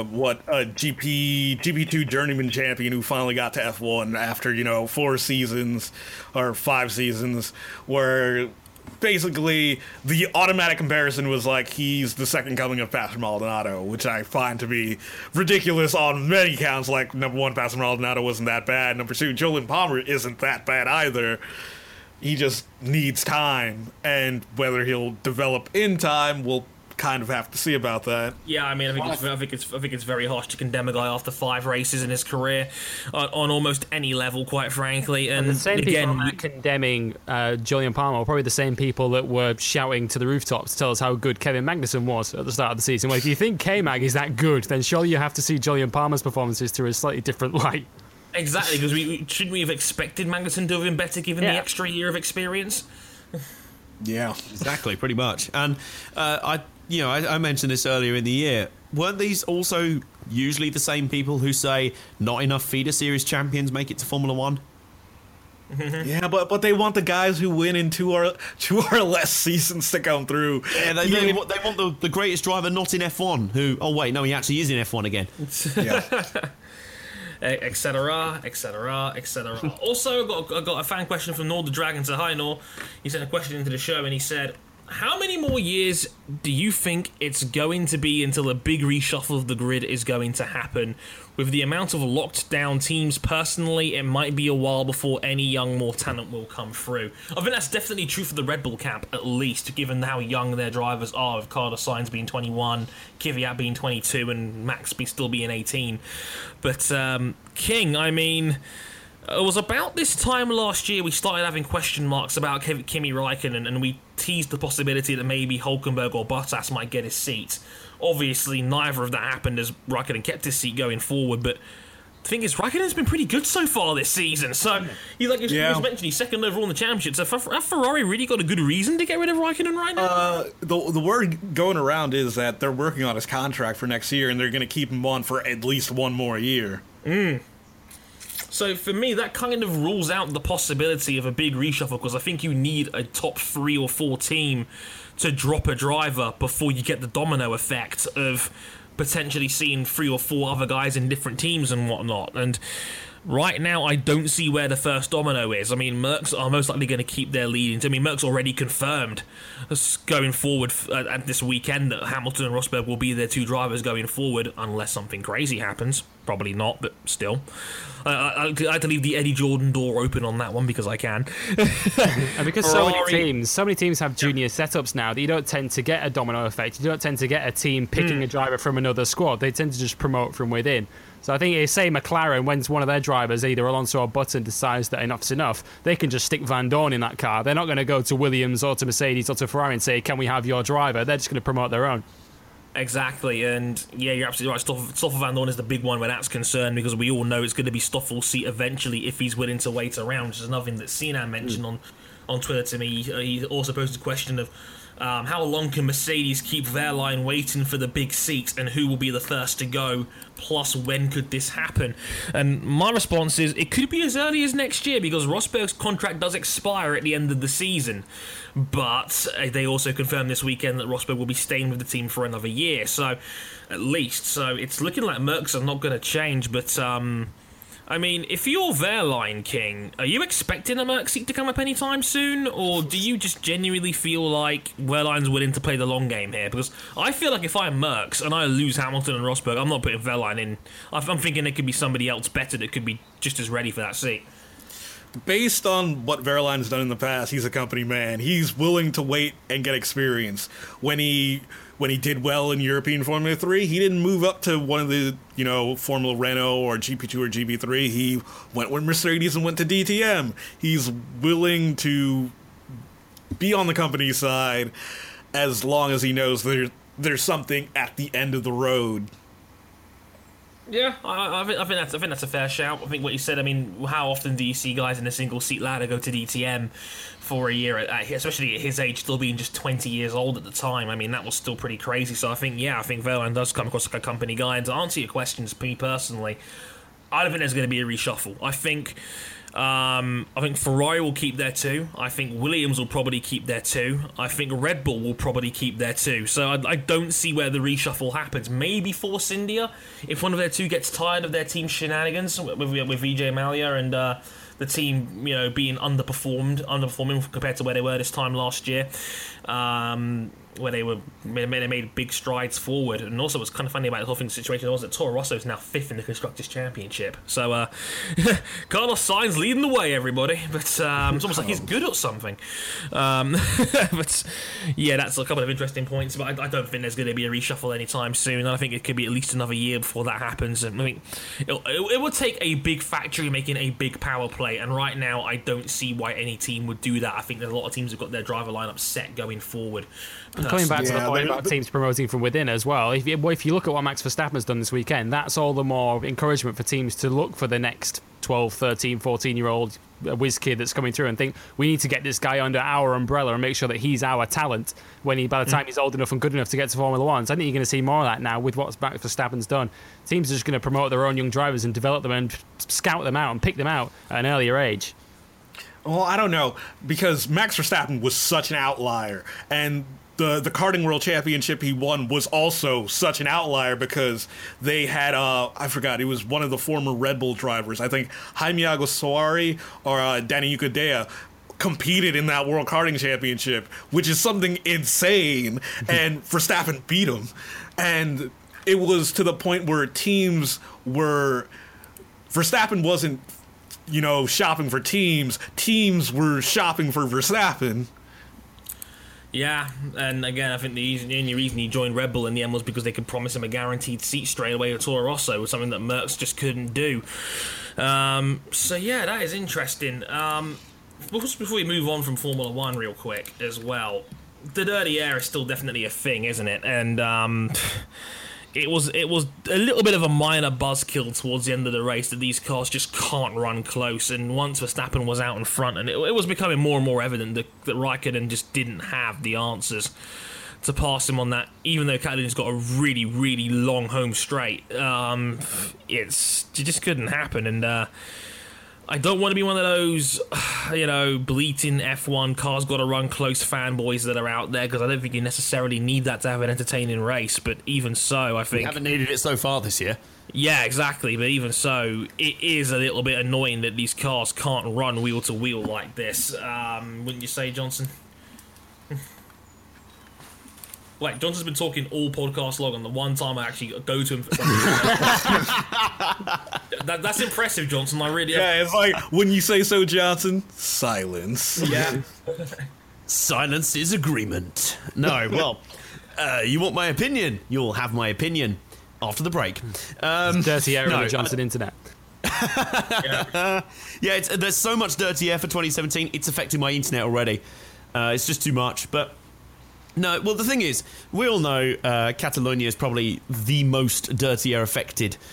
GP2 journeyman champion who finally got to F1 after, 4 seasons or 5 seasons, where basically the automatic comparison was like he's the second coming of Pastor Maldonado, which I find to be ridiculous on many counts. Like, number 1, Pastor Maldonado wasn't that bad. Number 2, Jolyon Palmer isn't that bad either. He just needs time, and whether he'll develop in time, we'll kind of have to see about that. Yeah, I mean, I think it's very harsh to condemn a guy after 5 races in his career on almost any level, quite frankly. And the same people that are condemning Jolyon Palmer are probably the same people that were shouting to the rooftops to tell us how good Kevin Magnussen was at the start of the season. Well, if you think K-Mag is that good, then surely you have to see Jolyon Palmer's performances through a slightly different light. Exactly, because shouldn't we have expected Magnussen to have been better given the extra year of experience? Yeah, exactly, pretty much. And I mentioned this earlier in the year. Weren't these also usually the same people who say not enough feeder series champions make it to Formula One? Yeah, but they want the guys who win in 2 or less seasons to come through. Yeah, they want the greatest driver not in F1. Who? Oh wait, no, he actually is in F1 again. Yeah. Etc. Also, I got a fan question from Nor the Dragon. So, hi Nor. He sent a question into the show and he said, how many more years do you think it's going to be until a big reshuffle of the grid is going to happen? With the amount of locked down teams, personally, it might be a while before any young, more talent will come through. I think that's definitely true for the Red Bull camp, at least, given how young their drivers are, with Carlos Sainz being 21, Kvyat being 22, and Max still being 18. But, King, I mean, it was about this time last year we started having question marks about Kimi Räikkönen, and we teased the possibility that maybe Hülkenberg or Bottas might get his seat. Obviously, neither of that happened as Räikkönen kept his seat going forward, but the thing is, Räikkönen's been pretty good so far this season. So, you mentioned, he's second overall in the championship. So, have Ferrari really got a good reason to get rid of Räikkönen right now? The word going around is that they're working on his contract for next year, and they're going to keep him on for at least 1 more year. So for me, that kind of rules out the possibility of a big reshuffle, because I think you need a top 3 or 4 team to drop a driver before you get the domino effect of potentially seeing 3 or 4 other guys in different teams and whatnot. And right now, I don't see where the first domino is. I mean, Mercs are most likely going to keep their lead. I mean, Mercs already confirmed going forward at this weekend that Hamilton and Rosberg will be their 2 drivers going forward, unless something crazy happens. Probably not, but still. I like to leave the Eddie Jordan door open on that one because I can. And because so many teams have junior setups now that you don't tend to get a domino effect. You don't tend to get a team picking a driver from another squad. They tend to just promote from within. So I think, say McLaren, when one of their drivers, either Alonso or Button, decides that enough's enough, they can just stick Van Dorn in that car. They're not going to go to Williams or to Mercedes or to Ferrari and say, can we have your driver? They're just going to promote their own. Exactly, and yeah, you're absolutely right. Stoffel Van Dorn is the big one where that's concerned, because we all know it's going to be Stoffel's seat eventually if he's willing to wait around, which is another thing that Sinan mentioned on Twitter to me. He also posed a question of How long can Mercedes keep their line waiting for the big seat, and who will be the first to go? Plus, when could this happen? And my response is, it could be as early as next year, because Rosberg's contract does expire at the end of the season. But they also confirmed this weekend that Rosberg will be staying with the team for another year, so at least. So it's looking like Mercs are not going to change, but I mean, if you're their line, King, are you expecting a Merc seat to come up anytime soon? Or do you just genuinely feel like Wehrlein's willing to play the long game here? Because I feel like if I'm Mercs and I lose Hamilton and Rosberg, I'm not putting Wehrlein in. I'm thinking there could be somebody else better that could be just as ready for that seat. Based on what Wehrlein's done in the past, he's a company man. He's willing to wait and get experience. When he did well in European Formula 3, he didn't move up to one of the, Formula Renault or GP2 or GP3. He went with Mercedes and went to DTM. He's willing to be on the company side as long as he knows there's something at the end of the road. Yeah, I think that's a fair shout. I think what you said. I mean, how often do you see guys in a single seat ladder go to DTM for a year, especially at his age, still being just 20 years old at the time? I mean, that was still pretty crazy. So I think Wehrlein does come across like a company guy. And to answer your questions, me personally, I don't think there's going to be a reshuffle. I think Ferrari will keep their 2. I think Williams will probably keep their 2. I think Red Bull will probably keep their 2. So I don't see where the reshuffle happens. Maybe Force India, if one of their 2 gets tired of their team shenanigans with Vijay Mallya and the team, being underperforming compared to where they were this time last year. Where they made big strides forward. And also what's kind of funny about the whole thing situation was that Toro Rosso is now 5th in the Constructors' Championship. So Carlos Sainz leading the way, everybody. But it's almost like he's good at something. But yeah, that's a couple of interesting points. But I don't think there's going to be a reshuffle anytime soon. And I think it could be at least another year before that happens. And I think it would take a big factory making a big power play. And right now, I don't see why any team would do that. I think there's a lot of teams who've got their driver lineup set going forward. Coming back to the point about teams promoting from within as well, if you look at what Max Verstappen has done this weekend, that's all the more encouragement for teams to look for the next 12, 13, 14-year-old whiz kid that's coming through and think, we need to get this guy under our umbrella and make sure that he's our talent by the time he's old enough and good enough to get to Formula 1. So I think you're going to see more of that now with what Max Verstappen's done. Teams are just going to promote their own young drivers and develop them and scout them out and pick them out at an earlier age. Well, I don't know, because Max Verstappen was such an outlier, and the karting world championship he won was also such an outlier because they had I forgot, it was one of the former Red Bull drivers, I think Jaime Alguersuari or Danny Yucadea, competed in that world karting championship, which is something insane, and Verstappen beat him. And it was to the point where Verstappen wasn't shopping for teams were shopping for Verstappen. Yeah, and again, I think the only reason he joined Red Bull in the end was because they could promise him a guaranteed seat straight away at Toro Rosso, was something that Merckx just couldn't do. So yeah, that is interesting. Before we move on from Formula 1 real quick as well, the dirty air is still definitely a thing, isn't it? And it was a little bit of a minor buzzkill towards the end of the race that these cars just can't run close. And once Verstappen was out in front, and it was becoming more and more evident that Raikkonen just didn't have the answers to pass him on that, even though Catalina's got a really, really long home straight. It just couldn't happen. And I don't want to be one of those, bleating F1 cars got to run close fanboys that are out there, because I don't think you necessarily need that to have an entertaining race. But even so, I think we haven't needed it so far this year. Yeah, exactly. But even so, it is a little bit annoying that these cars can't run wheel to wheel like this. Wouldn't you say, Johnson? Like, Johnson's been talking all podcast long, and the one time I actually go to him for that's impressive, Johnson. I really it's like, when you say so, Johnson, silence. Yeah. Silence is agreement. No, well, you want my opinion? You'll have my opinion after the break. Dirty air on the Johnson internet. There's so much dirty air for 2017, it's affecting my internet already. It's just too much, but no, well, the thing is, we all know Catalonia is probably the most dirty air affected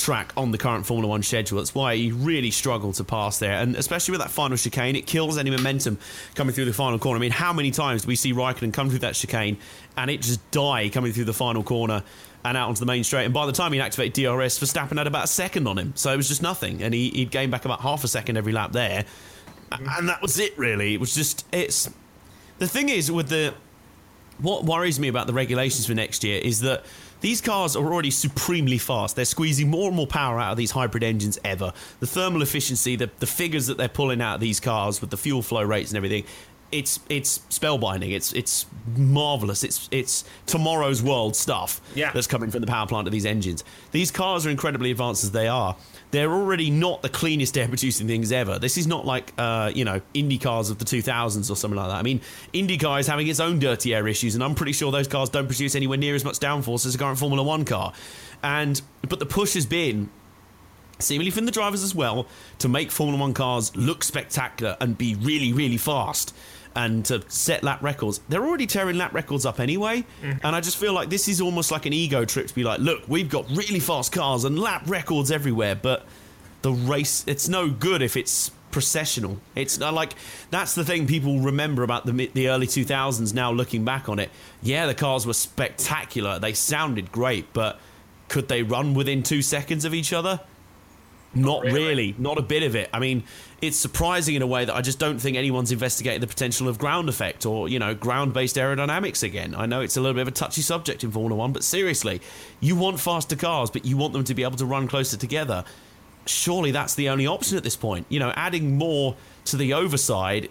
track on the current Formula 1 schedule. That's why he really struggled to pass there, and especially with that final chicane, it kills any momentum coming through the final corner. I mean, how many times do we see Raikkonen come through that chicane and it just die coming through the final corner and out onto the main straight, and by the time he'd activate DRS, Verstappen had about a second on him, so it was just nothing, and he'd gain back about half a second every lap there, and that was it really. It was just, it's... The thing is, what worries me about the regulations for next year is that these cars are already supremely fast. They're squeezing more and more power out of these hybrid engines ever. The thermal efficiency, the figures that they're pulling out of these cars with the fuel flow rates and everything, it's spellbinding. It's marvelous. It's tomorrow's world stuff that's coming from the power plant of these engines. These cars are incredibly advanced as they are. They're already not the cleanest air-producing things ever. This is not like, Indy cars of the 2000s or something like that. I mean, IndyCar is having its own dirty air issues, and I'm pretty sure those cars don't produce anywhere near as much downforce as a current Formula 1 car. But the push has been, seemingly from the drivers as well, to make Formula 1 cars look spectacular and be really, really fast, and to set lap records. They're already tearing lap records up anyway, and I just feel like this is almost like an ego trip to be like, look, we've got really fast cars and lap records everywhere, but the race, it's no good if it's processional. It's not like, that's the thing people remember about the early 2000s now looking back on it. Yeah, the cars were spectacular, they sounded great, but could they run within 2 seconds of each other? Not really. Not a bit of it. I mean, it's surprising in a way that I just don't think anyone's investigated the potential of ground effect or, ground-based aerodynamics again. I know it's a little bit of a touchy subject in Formula 1, but seriously, you want faster cars, but you want them to be able to run closer together. Surely that's the only option at this point. Adding more to the overside,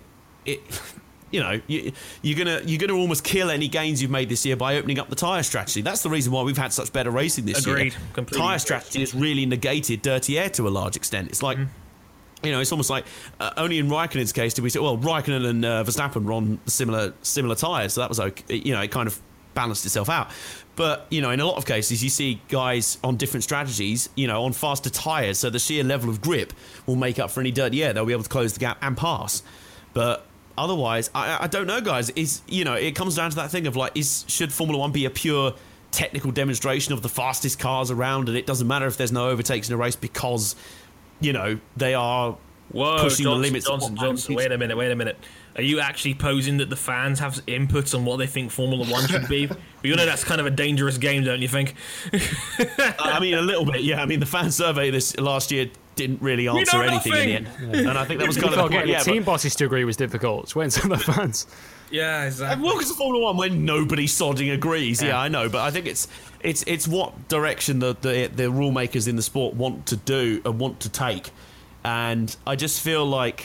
you're gonna almost kill any gains you've made this year by opening up the tyre strategy. That's the reason why we've had such better racing this year. Agreed. Completely. Tyre strategy has really negated dirty air to a large extent. It's like, it's almost like only in Raikkonen's case did we say, well, Raikkonen and Verstappen were on similar tyres, so that was okay. It kind of balanced itself out. But, in a lot of cases, you see guys on different strategies, on faster tyres, so the sheer level of grip will make up for any dirty air. They'll be able to close the gap and pass. But otherwise, I don't know, guys. It comes down to that thing of like, should Formula 1 be a pure technical demonstration of the fastest cars around, and it doesn't matter if there's no overtakes in a race because, they are pushing the limits. Johnson, wait a minute. Are you actually posing that the fans have inputs on what they think Formula 1 should be? You know that's kind of a dangerous game, don't you think? I mean, a little bit, yeah. I mean, the fan survey this last year didn't really answer anything in the end. Yeah. And I think that was kind of the point. The team bosses to agree was difficult. It's when some of the fans... Yeah, exactly. Welcome to Formula 1 when nobody sodding agrees. Yeah, I know, but I think it's what direction the rule makers in the sport want to do and want to take. And I just feel like...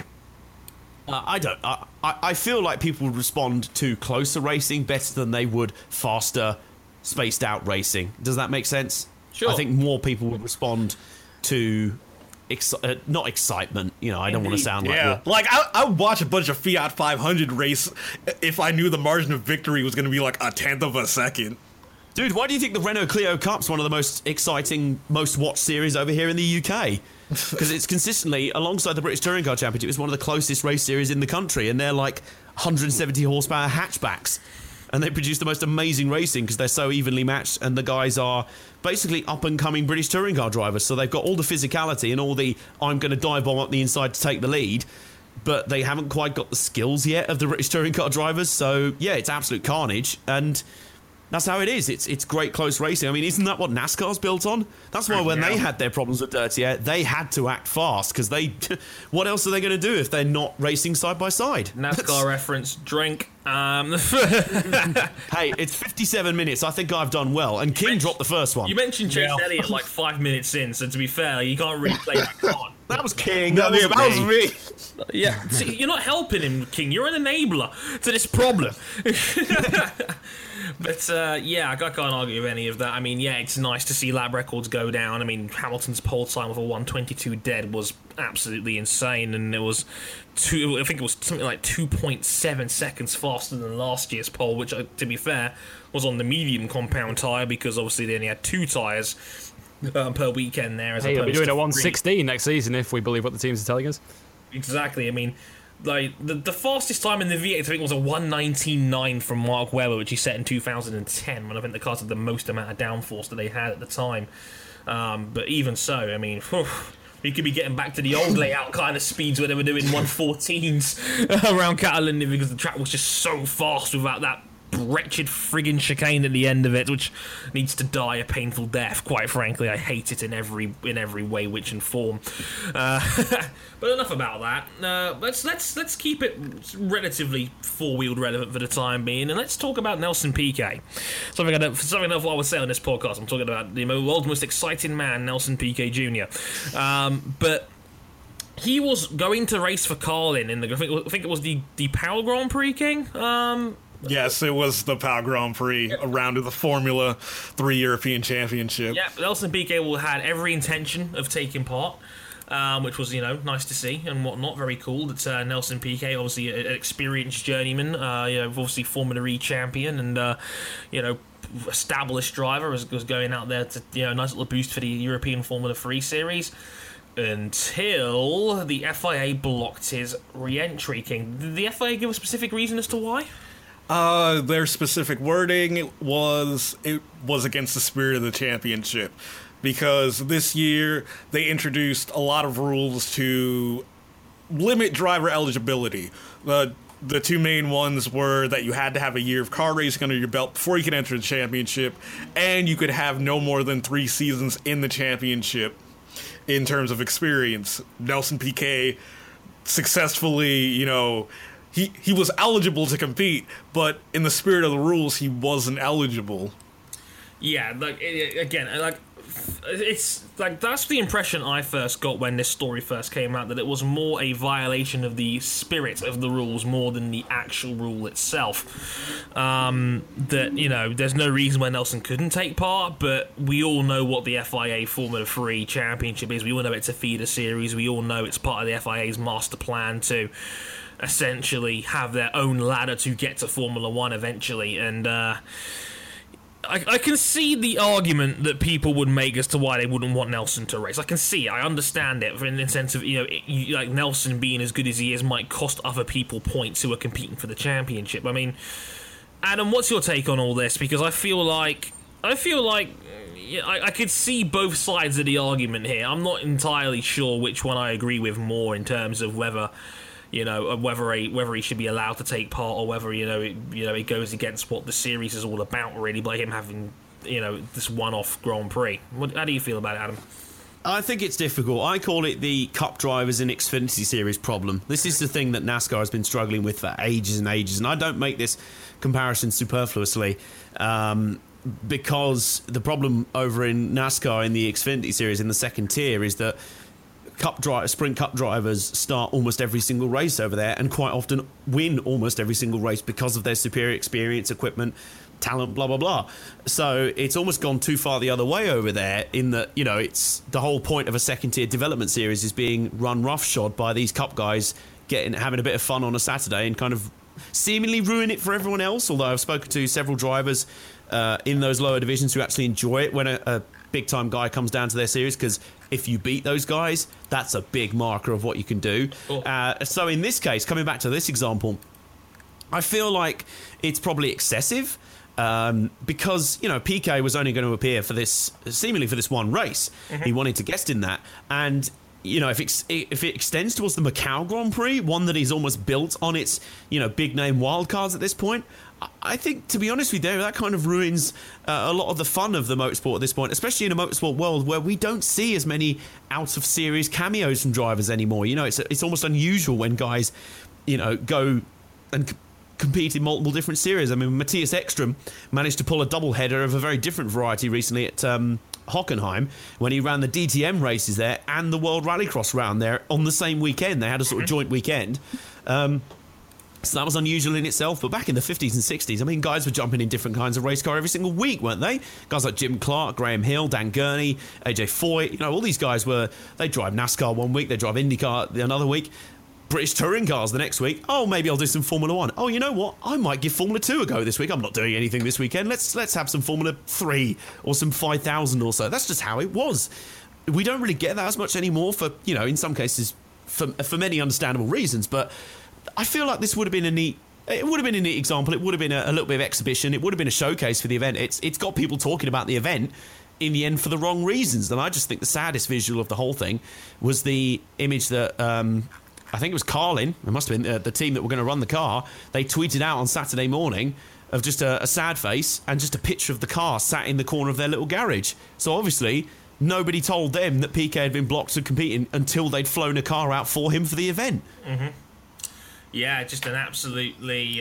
I feel like people would respond to closer racing better than they would faster, spaced out racing. Does that make sense? Sure. I think more people would respond to not excitement. I don't want to sound like... Yeah, like I would watch a bunch of Fiat 500 race if I knew the margin of victory was going to be like a tenth of a second. Dude, why do you think the Renault Clio Cup's one of the most exciting, most watched series over here in the UK? Because it's consistently, alongside the British Touring Car Championship, it's one of the closest race series in the country, and they're like 170 horsepower hatchbacks. And they produce the most amazing racing because they're so evenly matched, and the guys are basically up-and-coming British touring car drivers, so they've got all the physicality and all the I'm going to dive bomb up the inside to take the lead, but they haven't quite got the skills yet of the British touring car drivers, so yeah, it's absolute carnage, and... that's how it is. It's great close racing. I mean, isn't that what NASCAR's built on? That's why when they had their problems with dirty air, they had to act fast because what else are they going to do if they're not racing side by side? NASCAR reference, drink. Hey, it's 57 minutes. I think I've done well. And King dropped the first one. You mentioned Chase Elliott like 5 minutes in, so to be fair, you can't really play that card. That was King. That was me. Yeah, see, you're not helping him, King. You're an enabler to this problem. But, I can't argue with any of that. I mean, yeah, it's nice to see lap records go down. I mean, Hamilton's pole time with a 1:22 dead was absolutely insane, and it was I think it was something like 2.7 seconds faster than last year's pole, which, to be fair, was on the medium compound tyre, because obviously they only had 2 tyres per weekend there. He'll be doing a 1:16 next season if we believe what the teams are telling us. Exactly. I mean, like the fastest time in the V8 I think was a 1:19.9 from Mark Webber, which he set in 2010, when I think the cars had the most amount of downforce that they had at the time. But even so, I mean, we could be getting back to the old layout kind of speeds where they were doing 114s around Catalunya because the track was just so fast without that wretched friggin' chicane at the end of it, which needs to die a painful death. Quite frankly, I hate it in every way, which and form. But enough about that. Let's keep it relatively four-wheeled relevant for the time being, and let's talk about Nelson Piquet. Something else I would say on this podcast. I'm talking about the world's most exciting man, Nelson Piquet Jr. But he was going to race for Carlin in the. I think it was the Pau Grand Prix, King. Yes, it was the Pau Grand Prix, a round of the Formula 3 European Championship. Yeah, Nelson Piquet had every intention of taking part, which was, nice to see and whatnot. Very cool that Nelson Piquet, obviously an experienced journeyman, obviously Formula E champion and, established driver, was going out there to, nice little boost for the European Formula 3 series. Until the FIA blocked his re-entry, King. Did the FIA give a specific reason as to why? Their specific wording was against the spirit of the championship, because this year they introduced a lot of rules to limit driver eligibility. The two main ones were that you had to have a year of car racing under your belt before you could enter the championship, and you could have no more than 3 seasons in the championship in terms of experience. Nelson Piquet successfully, He was eligible to compete, but in the spirit of the rules, he wasn't eligible. Yeah, it's like that's the impression I first got when this story first came out, that it was more a violation of the spirit of the rules more than the actual rule itself. That, there's no reason why Nelson couldn't take part, but we all know what the FIA Formula 3 Championship is. We all know it's a feeder series. We all know it's part of the FIA's master plan to essentially have their own ladder to get to Formula 1 eventually, and I can see the argument that people would make as to why they wouldn't want Nelson to race. I can see it, I understand it, in the sense of, like Nelson being as good as he is might cost other people points who are competing for the championship. I mean, Adam, what's your take on all this? Because I feel like I could see both sides of the argument here. I'm not entirely sure which one I agree with more in terms of whether he should be allowed to take part, or whether it goes against what the series is all about, really, by him having this one-off Grand Prix. How do you feel about it, Adam? I think it's difficult. I call it the Cup Drivers in Xfinity Series problem. This is the thing that NASCAR has been struggling with for ages and ages, and I don't make this comparison superfluously, because the problem over in NASCAR in the Xfinity Series in the second tier is that Sprint Cup drivers start almost every single race over there, and quite often win almost every single race because of their superior experience, equipment, talent, blah blah blah. So it's almost gone too far the other way over there, in that it's the whole point of a second tier development series is being run roughshod by these Cup guys, having a bit of fun on a Saturday and kind of seemingly ruin it for everyone else. Although I've spoken to several drivers in those lower divisions who actually enjoy it when a big time guy comes down to their series, because if you beat those guys, that's a big marker of what you can do. So in this case, coming back to this example, I feel like it's probably excessive, because Piquet was only going to appear for this one race. Mm-hmm. He wanted to guest in that, and if it extends towards the Macau Grand Prix, one that is almost built on its big name wildcards at this point, I think, to be honest with you, that kind of ruins a lot of the fun of the motorsport at this point, especially in a motorsport world where we don't see as many out-of-series cameos from drivers anymore. It's almost unusual when guys, go and compete in multiple different series. I mean, Matthias Ekstrom managed to pull a double-header of a very different variety recently at Hockenheim, when he ran the DTM races there and the World Rallycross round there on the same weekend. They had a sort of joint weekend. So that was unusual in itself. But back in the 50s and 60s, I mean, guys were jumping in different kinds of race car every single week, weren't they? Guys like Jim Clark, Graham Hill, Dan Gurney, AJ Foyt, all these guys they drive NASCAR one week, they drive IndyCar the another week, British touring cars the next week. Oh, maybe I'll do some Formula 1. Oh, you know what? I might give Formula 2 a go this week. I'm not doing anything this weekend. Let's have some Formula 3 or some 5000 or so. That's just how it was. We don't really get that as much anymore for, in some cases, for many understandable reasons, but I feel like this would have been a neat example. It would have been a little bit of exhibition. It would have been a showcase for the event. It's got people talking about the event. in the end for the wrong reasons. And I just think the saddest visual of the whole thing was the image that I think it was Carlin, it must have been the team that were going to run the car, they tweeted out on Saturday morning of just a sad face and just a picture of the car sat in the corner of their little garage. So obviously nobody told them that Piquet had been blocked from competing until they'd flown a car out for him for the event. Mm-hmm. Yeah, just an absolutely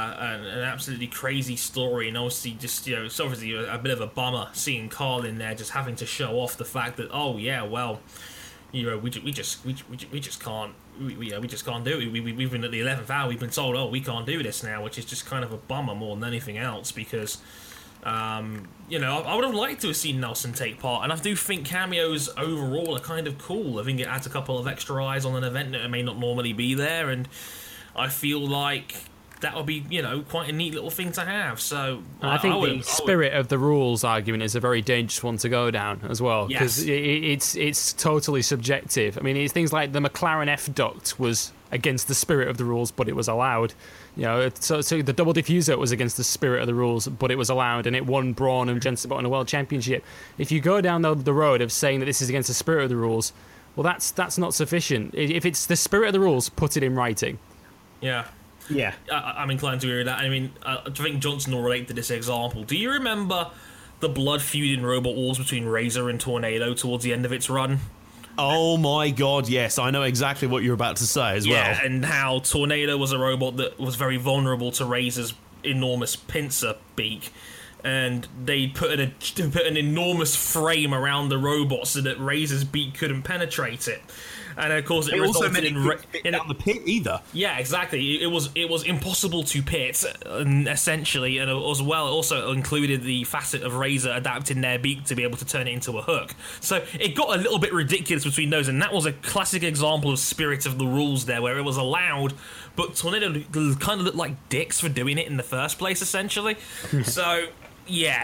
crazy story, and obviously just, it's obviously a bit of a bummer seeing Carlin there just having to show off the fact that, oh yeah, well, we just can't do it. We've been at the 11th hour. We've been told, oh, we can't do this now, which is just kind of a bummer more than anything else, because I would have liked to have seen Nelson take part, and I do think cameos overall are kind of cool. I think it adds a couple of extra eyes on an event that may not normally be there, and I feel like that would be, quite a neat little thing to have. So I think the spirit of the rules argument is a very dangerous one to go down as well, because it's totally subjective. I mean, it's things like the McLaren F duct was against the spirit of the rules, but it was allowed. So the double diffuser was against the spirit of the rules, but it was allowed, and it won Brawn and Jenson Button a world championship. If you go down the road of saying that this is against the spirit of the rules, well, that's not sufficient. If it's the spirit of the rules, put it in writing. Yeah. Yeah. I'm inclined to agree with that. I mean, I think Johnson will relate to this example. Do you remember the blood feud in Robot Wars between Razor and Tornado towards the end of its run? Oh my god, yes, I know exactly what you're about to say as well. Yeah, and how Tornado was a robot that was very vulnerable to Razor's enormous pincer beak, and they put an enormous frame around the robot so that Razor's beak couldn't penetrate it. And of course, it resulted in down the pit either. Yeah, exactly. It was impossible to pit, essentially, and as well, it also included the facet of Razor adapting their beak to be able to turn it into a hook. So it got a little bit ridiculous between those, and that was a classic example of spirit of the rules there, where it was allowed, but Tornado kind of looked like dicks for doing it in the first place, essentially. So. Yeah,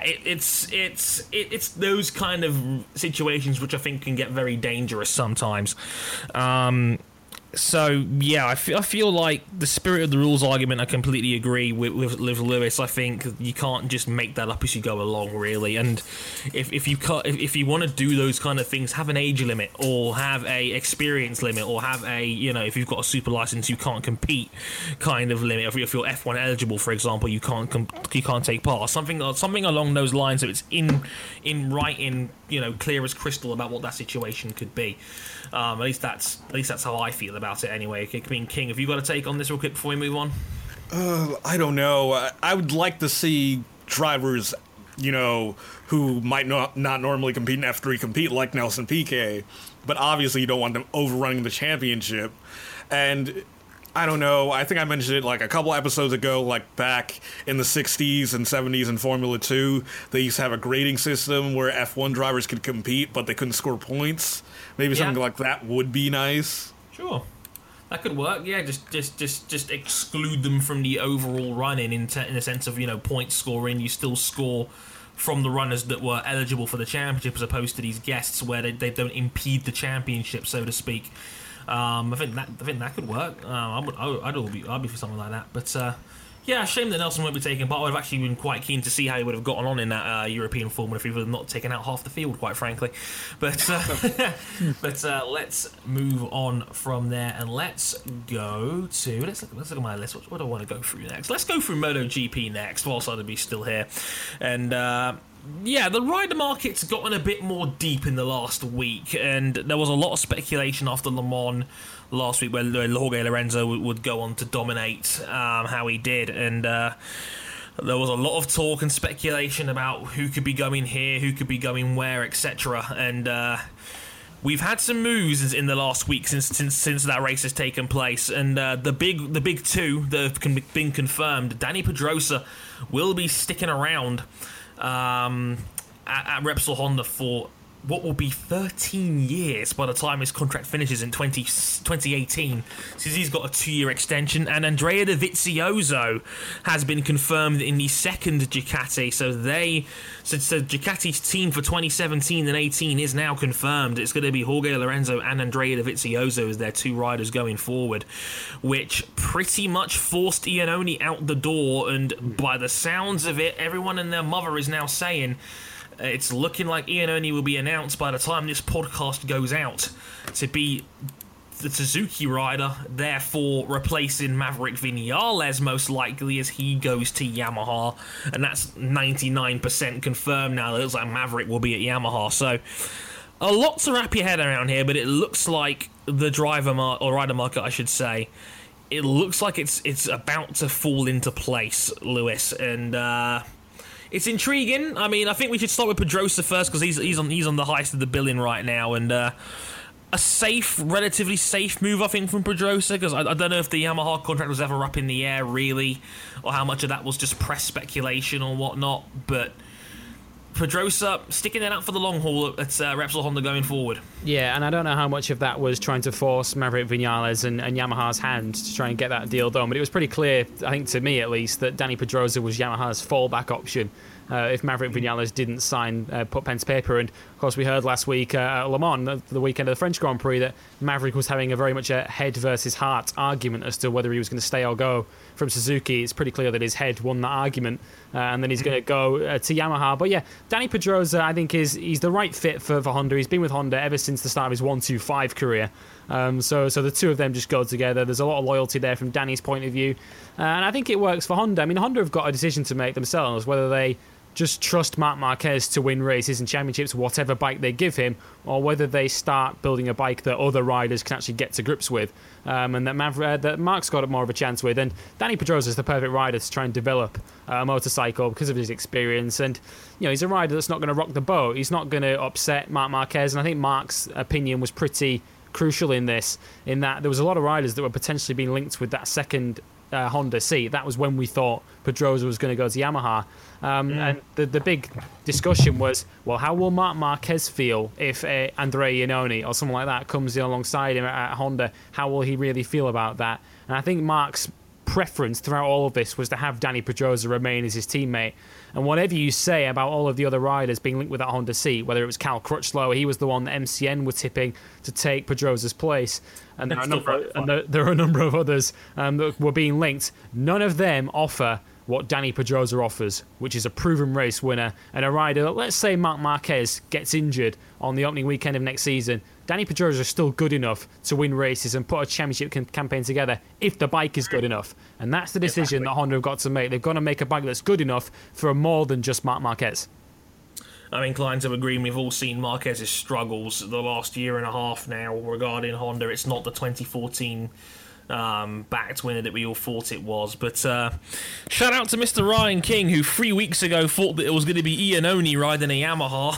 it's those kind of situations which I think can get very dangerous sometimes. So yeah, I feel like the spirit of the rules argument, I completely agree with Lewis. I think you can't just make that up as you go along, really. And if you want to do those kind of things, have an age limit, or have a experience limit, or have a if you've got a super license you can't compete kind of limit. If you're F1 eligible, for example, you can't take part. Something along those lines, so it's in writing, clear as crystal about what that situation could be. At least that's how I feel about it anyway. King, have you got a take on this real quick before we move on? I don't know. I would like to see drivers, who might not normally compete in F3 compete, like Nelson Piquet, but obviously you don't want them overrunning the championship. And I don't know, I think I mentioned it like a couple episodes ago, like back in the 60s and 70s in Formula 2, they used to have a grading system where F1 drivers could compete, but they couldn't score points. Maybe something like that would be nice. Sure. That could work, yeah. Just exclude them from the overall run-in in the sense of, point scoring. You still score from the runners that were eligible for the championship, as opposed to these guests where they don't impede the championship, so to speak. I think that could work. I'd be for something like that. But yeah, shame that Nelson won't be taking part. I've actually been quite keen to see how he would have gotten on in that European Formula if he would have not taken out half the field, quite frankly. But let's move on from there, and let's go to let's look at my list. What do I want to go through next? Let's go through MotoGP next, whilst I'd be still here, and. Yeah, the rider market's gotten a bit more deep in the last week, and there was a lot of speculation after Le Mans last week where Jorge Lorenzo would go on to dominate how he did, and there was a lot of talk and speculation about who could be going here, who could be going where, etc. And we've had some moves in the last week since that race has taken place, and the big two that have been confirmed. Dani Pedrosa will be sticking around at Repsol Honda for what will be 13 years by the time his contract finishes in 2018, since he's got a 2-year extension. And Andrea Dovizioso has been confirmed in the second Ducati, so Ducati's team for 2017 and 18 is now confirmed. It's going to be Jorge Lorenzo and Andrea Dovizioso as their two riders going forward, which pretty much forced Iannone out the door, and by the sounds of it, everyone and their mother is now saying It's looking like Iannone will be announced by the time this podcast goes out to be the Suzuki rider, therefore replacing Maverick Vinales most likely as he goes to Yamaha, and that's 99% confirmed now. It looks like Maverick will be at Yamaha, so a lot to wrap your head around here, but it looks like the rider market, I should say, it looks like it's about to fall into place, Lewis, and it's intriguing. I mean, I think we should start with Pedrosa first because he's on the highest of the billing right now, and a relatively safe move, I think, from Pedrosa, because I don't know if the Yamaha contract was ever up in the air, really, or how much of that was just press speculation or whatnot, but Pedrosa sticking it out for the long haul at Repsol Honda going forward. Yeah, and I don't know how much of that was trying to force Maverick Vinales and Yamaha's hand to try and get that deal done, but it was pretty clear, I think to me at least, that Dani Pedrosa was Yamaha's fallback option if Maverick Vinales didn't put pen to paper. And of course we heard last week at Le Mans, the weekend of the French Grand Prix, that Maverick was having a very much a head versus heart argument as to whether he was going to stay or go from Suzuki. It's pretty clear that his head won that argument, and then he's going to go to Yamaha. But yeah, Dani Pedrosa, I think he's the right fit for Honda. He's been with Honda ever since the start of his 1-2-5 career. So the two of them just go together. There's a lot of loyalty there from Danny's point of view, and I think it works for Honda. I mean, Honda have got a decision to make themselves, whether they just trust Marc Marquez to win races and championships, whatever bike they give him, or whether they start building a bike that other riders can actually get to grips with, and that Marc's got more of a chance with. And Dani Pedrosa is the perfect rider to try and develop a motorcycle because of his experience. And he's a rider that's not going to rock the boat. He's not going to upset Marc Marquez. And I think Marc's opinion was pretty crucial in this, in that there was a lot of riders that were potentially being linked with that second Honda seat. That was when we thought Pedrosa was going to go to Yamaha. And the big discussion was, well, how will Marc Marquez feel if Andrea Iannone or someone like that comes in alongside him at Honda? How will he really feel about that? And I think Marc's preference throughout all of this was to have Dani Pedrosa remain as his teammate. And whatever you say about all of the other riders being linked with that Honda seat, whether it was Cal Crutchlow, he was the one that MCN were tipping to take Pedrosa's place, and there are a number of others that were being linked. None of them offer what Dani Pedrosa offers, which is a proven race winner and a rider that, let's say Marc Marquez gets injured on the opening weekend of next season, Dani Pedrosa is still good enough to win races and put a championship campaign together if the bike is good enough. And that's the decision that Honda have got to make. They've got to make a bike that's good enough for more than just Marc Marquez. I'm inclined to agree. We've all seen Marquez's struggles the last year and a half now regarding Honda. It's not the 2014 backed winner that we all thought it was. But shout out to Mr. Ryan King, who 3 weeks ago thought that it was going to be Iannone riding a Yamaha.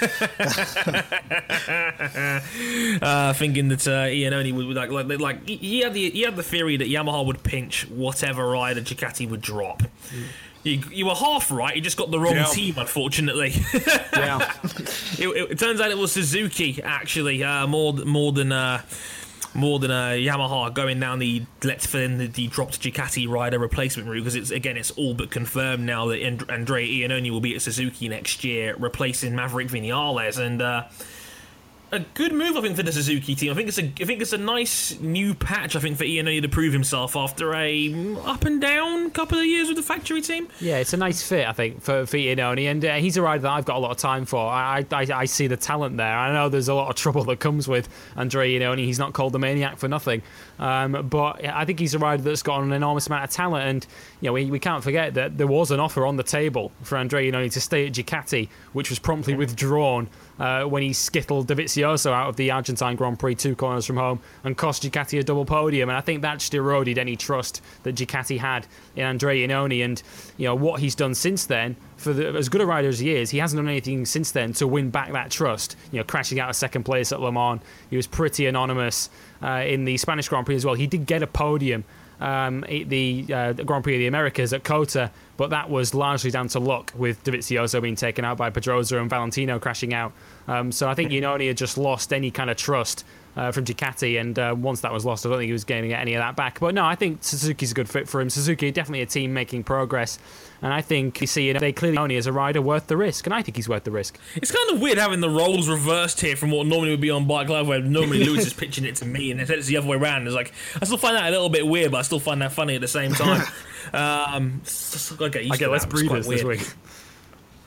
Thinking that Iannone would like he had the theory that Yamaha would pinch whatever rider Ducati would drop. You were half right. You just got the wrong team, unfortunately. Yeah. It turns out it was Suzuki actually, more than Yamaha going down the dropped Ducati rider replacement route, because it's all but confirmed now that Andrea Iannone will be at Suzuki next year, replacing Maverick Vinales, and a good move, I think, for the Suzuki team. I think it's a nice new patch, I think, for Iannone to prove himself after a up and down couple of years with the factory team. Yeah, it's a nice fit, I think, for Iannone, and he's a rider that I've got a lot of time for. I see the talent there. I know there's a lot of trouble that comes with Andrea Iannone. He's not called the Maniac for nothing, but I think he's a rider that's got an enormous amount of talent, and we can't forget that there was an offer on the table for Andrea Iannone to stay at Ducati, which was promptly withdrawn when he skittled Dovizioso out of the Argentine Grand Prix 2 corners from home and cost Ducati a double podium. And I think that just eroded any trust that Ducati had in Andrea Iannone. And what he's done since then, as good a rider as he is, he hasn't done anything since then to win back that trust. Crashing out of second place at Le Mans, he was pretty anonymous in the Spanish Grand Prix as well. He did get a podium at the Grand Prix of the Americas at COTA, but that was largely down to luck, with Dovizioso being taken out by Pedrosa and Valentino crashing out. So I think Iannone had just lost any kind of trust from Ducati, and once that was lost, I don't think he was going to get any of that back. But no, I think Suzuki's a good fit for him. Suzuki, definitely a team making progress, and I think you see they clearly only as a rider worth the risk, and I think he's worth the risk. It's kind of weird having the roles reversed here from what normally would be on Bike Live, where normally Lewis is pitching it to me, and instead it's the other way around. It's like, I still find that a little bit weird, but I still find that funny at the same time. Okay, I get less breathers this week.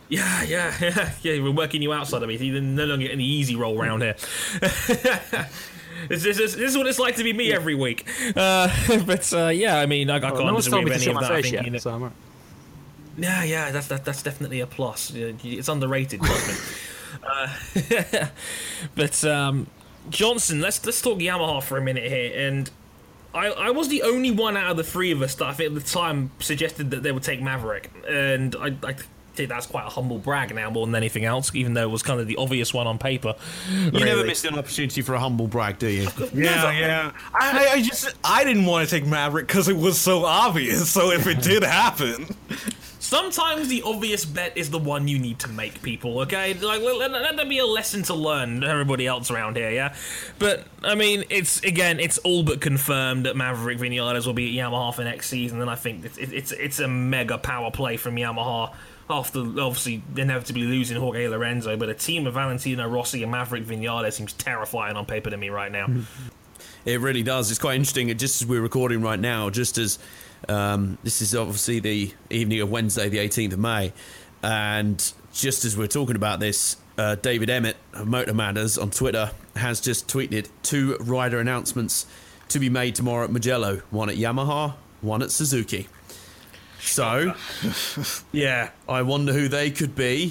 Yeah. We're working you outside of it. You no longer get any easy roll around here. This is what it's like to be me every week. But yeah, I mean, I can't disagree with any of that. So I'm right. Yeah, that's definitely a plus. It's underrated, trust me. But Johnson, let's talk Yamaha for a minute here. And I was the only one out of the three of us that I think at the time suggested that they would take Maverick, and I think that's quite a humble brag now more than anything else, even though it was kind of the obvious one on paper. You never missed an opportunity for a humble brag, do you? Yeah. I didn't want to take Maverick because it was so obvious. So if it did happen. Sometimes the obvious bet is the one you need to make, people, okay? Like, let that be a lesson to learn to everybody else around here, yeah? But, I mean, it's all but confirmed that Maverick Vinales will be at Yamaha for next season, and I think it's a mega power play from Yamaha after, obviously, inevitably losing Jorge Lorenzo, but a team of Valentino Rossi and Maverick Vinales seems terrifying on paper to me right now. It really does. It's quite interesting. Just as we're recording right now, just as this is obviously the evening of Wednesday, the 18th of May, and just as we're talking about this, David Emmett of Motor Matters on Twitter has just tweeted 2 rider announcements to be made tomorrow at Mugello, one at Yamaha, one at Suzuki. So, yeah, I wonder who they could be.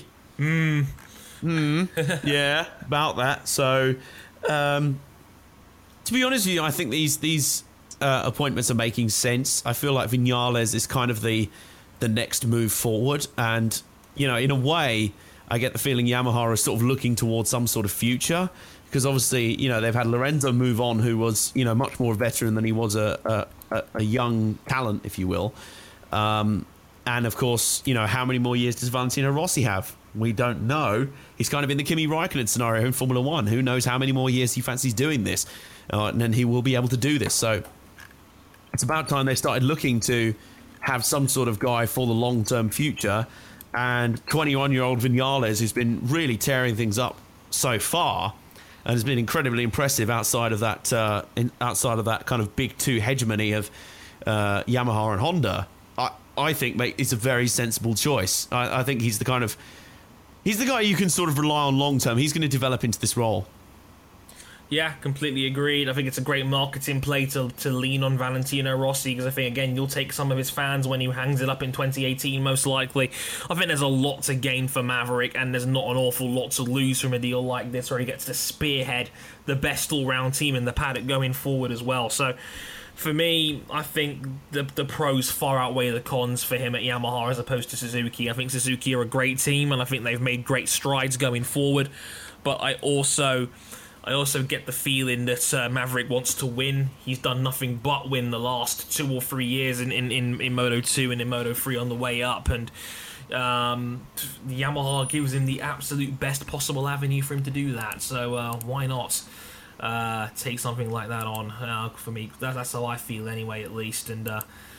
Yeah, about that. So, to be honest with you, I think these appointments are making sense. I feel like Vinales is kind of the next move forward, and in a way, I get the feeling Yamaha is sort of looking towards some sort of future, because obviously they've had Lorenzo move on, who was much more a veteran than he was a young talent, if you will, and of course how many more years does Valentino Rossi have? We don't know. He's kind of in the Kimi Raikkonen scenario in Formula One. Who knows how many more years he fancies doing this, and then he will be able to do this. So it's about time they started looking to have some sort of guy for the long-term future. And 21-year-old Vinales, who's been really tearing things up so far, and has been incredibly impressive outside of that kind of big two hegemony of Yamaha and Honda, I think it's a very sensible choice. I think he's the guy you can sort of rely on long-term. He's going to develop into this role. Yeah, completely agreed. I think it's a great marketing play to lean on Valentino Rossi, because I think, again, you'll take some of his fans when he hangs it up in 2018, most likely. I think there's a lot to gain for Maverick, and there's not an awful lot to lose from a deal like this, where he gets to spearhead the best all-round team in the paddock going forward as well. So, for me, I think the pros far outweigh the cons for him at Yamaha as opposed to Suzuki. I think Suzuki are a great team, and I think they've made great strides going forward. But I also get the feeling that Maverick wants to win. He's done nothing but win the last 2 or 3 years in Moto2 and in Moto3 on the way up. And Yamaha gives him the absolute best possible avenue for him to do that. So why not take something like that on? For me, that's how I feel anyway, at least. And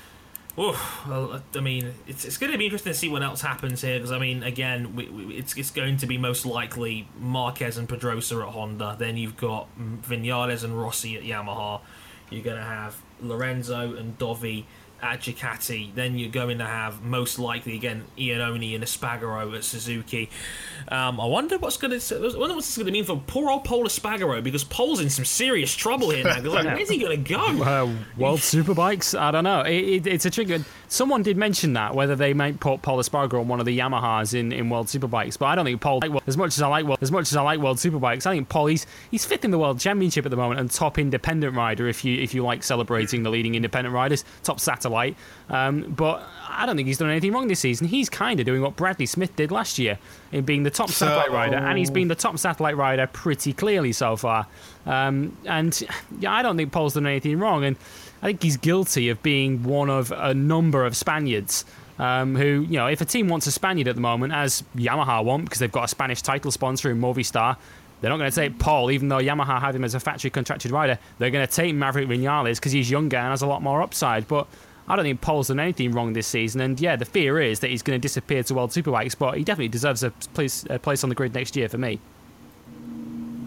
I mean, it's going to be interesting to see what else happens here, because I mean, again, it's going to be most likely Marquez and Pedrosa at Honda. Then you've got Vinales and Rossi at Yamaha. You're going to have Lorenzo and Dovi at Ducati. Then you're going to have most likely again Iannone and Espargaro at Suzuki. I wonder what's going to mean for poor old Pol Espargaro, because Pol's in some serious trouble here now. Like, where's he going to go? World Superbikes? I don't know. It's a tricky. Someone did mention that, whether they might put Pol Espargaro on one of the Yamahas in World Superbikes, but I don't think Pol, as much as I like World Superbikes, I think Pol he's 5th in the World Championship at the moment and top independent rider if you like celebrating the leading independent riders, top satellite. But I don't think he's done anything wrong this season. He's kind of doing what Bradley Smith did last year in being the top satellite rider, and he's been the top satellite rider pretty clearly so far. And yeah, I don't think Pol's done anything wrong, and I think he's guilty of being one of a number of Spaniards who, if a team wants a Spaniard at the moment, as Yamaha want, because they've got a Spanish title sponsor in Movistar, they're not going to take Pol, even though Yamaha have him as a factory contracted rider. They're going to take Maverick Vinales because he's younger and has a lot more upside. But I don't think Pol's done anything wrong this season, and yeah, the fear is that he's going to disappear to World Superbikes, but he definitely deserves a place on the grid next year for me.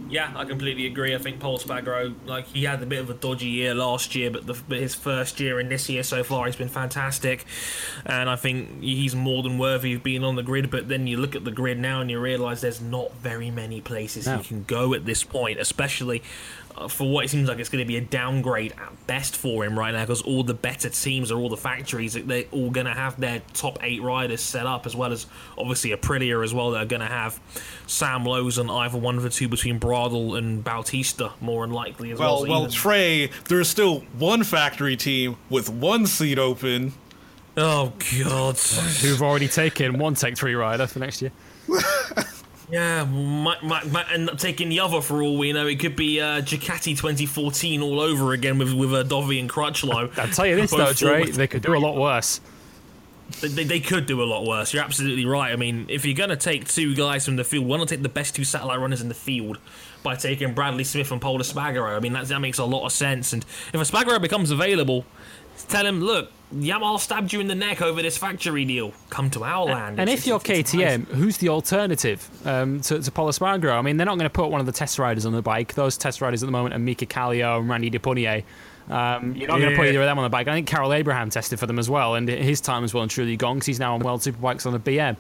Yeah, I completely agree. I think Pol Espargaro, like, he had a bit of a dodgy year last year, but his first year and this year so far, he's been fantastic. And I think he's more than worthy of being on the grid. But then you look at the grid now and you realise there's not very many places he can go at this point, especially for what it seems like it's going to be a downgrade at best for him right now, because all the better teams or all the factories, they're all going to have their top 8 riders set up, as well as obviously Aprilia as well, that are going to have Sam Lowes on either one of the two between Bradl and Bautista, more than likely as well. Well, Trey, there's still one factory team with one seat open. Oh, God. Who've already taken one Tech 3 rider for next year. Yeah, might end up taking the other for all we know. It could be Ducati 2014 all over again with Dovi and Crutchlow. I'll tell you this though, Trey, they could do a lot worse. They could do a lot worse. You're absolutely right. I mean, if you're going to take 2 guys from the field, why not take the best 2 satellite runners in the field by taking Bradley Smith and Pol Espargaro? I mean, that makes a lot of sense. And if Espargaro becomes available, tell him, look, Yamaha stabbed you in the neck over this factory deal. Come to our land. And if you're KTM, who's the alternative to Pol Espargaro? I mean, they're not going to put one of the test riders on the bike. Those test riders at the moment are Mika Kallio and Randy Depunier. You're not going to put either of them on the bike. I think Carol Abraham tested for them as well, and his time is well and truly gone because he's now on World Superbikes on the BM.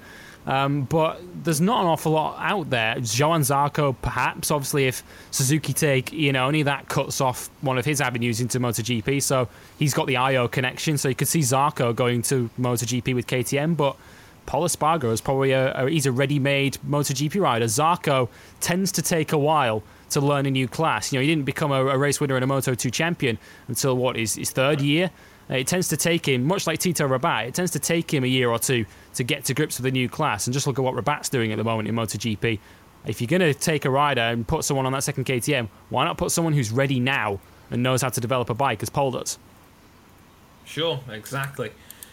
But there's not an awful lot out there. Johann Zarco, perhaps. Obviously, if Suzuki take Iannone, that cuts off one of his avenues into MotoGP. So he's got the IO connection. So you could see Zarco going to MotoGP with KTM. But Pol Espargaro is probably he's a ready-made MotoGP rider. Zarco tends to take a while to learn a new class. He didn't become a race winner and a Moto2 champion until, his third year? It tends to take him, much like Tito Rabat, it tends to take him a year or two to get to grips with a new class. And just look at what Rabat's doing at the moment in MotoGP. If you're going to take a rider and put someone on that second KTM, why not put someone who's ready now and knows how to develop a bike, as Pol does? Sure, exactly.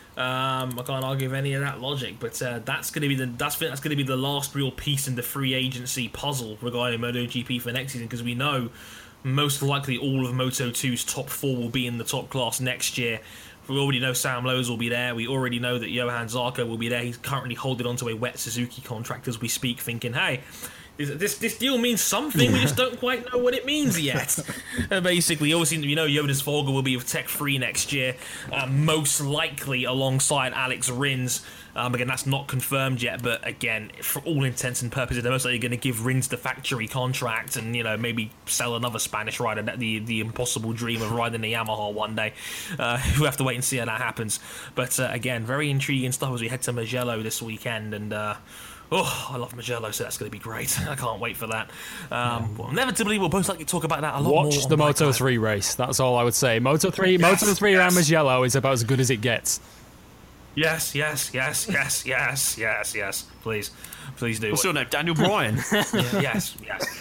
I can't argue with any of that logic, but that's going to be the last real piece in the free agency puzzle regarding MotoGP for next season, because we know most likely all of Moto2's top 4 will be in the top class next year. We already know Sam Lowes will be there. We already know that Johann Zarco will be there. He's currently holding onto a wet Suzuki contract as we speak, thinking, hey, this deal means something. We just don't quite know what it means yet. Basically, obviously, Jonas Folger will be with Tech 3 next year, most likely alongside Alex Rins. Again, that's not confirmed yet, but again, for all intents and purposes, they're most likely going to give Rins the factory contract and, maybe sell another Spanish rider, the impossible dream of riding a Yamaha one day. We'll have to wait and see how that happens. But again, very intriguing stuff as we head to Mugello this weekend, and I love Mugello, so that's going to be great. I can't wait for that. Well, inevitably, we'll most likely talk about that a lot more. Watch the Moto3 race. That's all I would say. Moto3 around Mugello is about as good as it gets. Yes. Please do. What's your name? Daniel Bryan. Yes.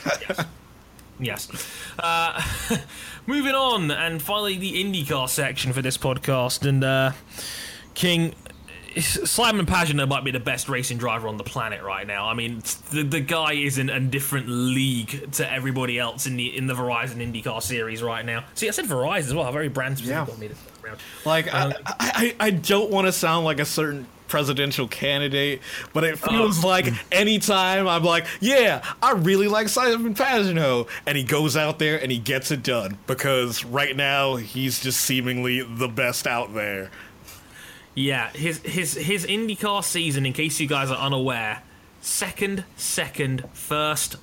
Moving on, and finally the IndyCar section for this podcast. And King, Simon Pagenaud might be the best racing driver on the planet right now. I mean, the guy is in a different league to everybody else in the Verizon IndyCar series right now. See, I said Verizon as well. Very brand specific on me this round. Like, I don't want to sound like a certain presidential candidate, but it feels like anytime I'm like, yeah, I really like Simon Pagenaud, and he goes out there and he gets it done, because right now he's just seemingly the best out there. Yeah, his IndyCar season, in case you guys are unaware, second, first.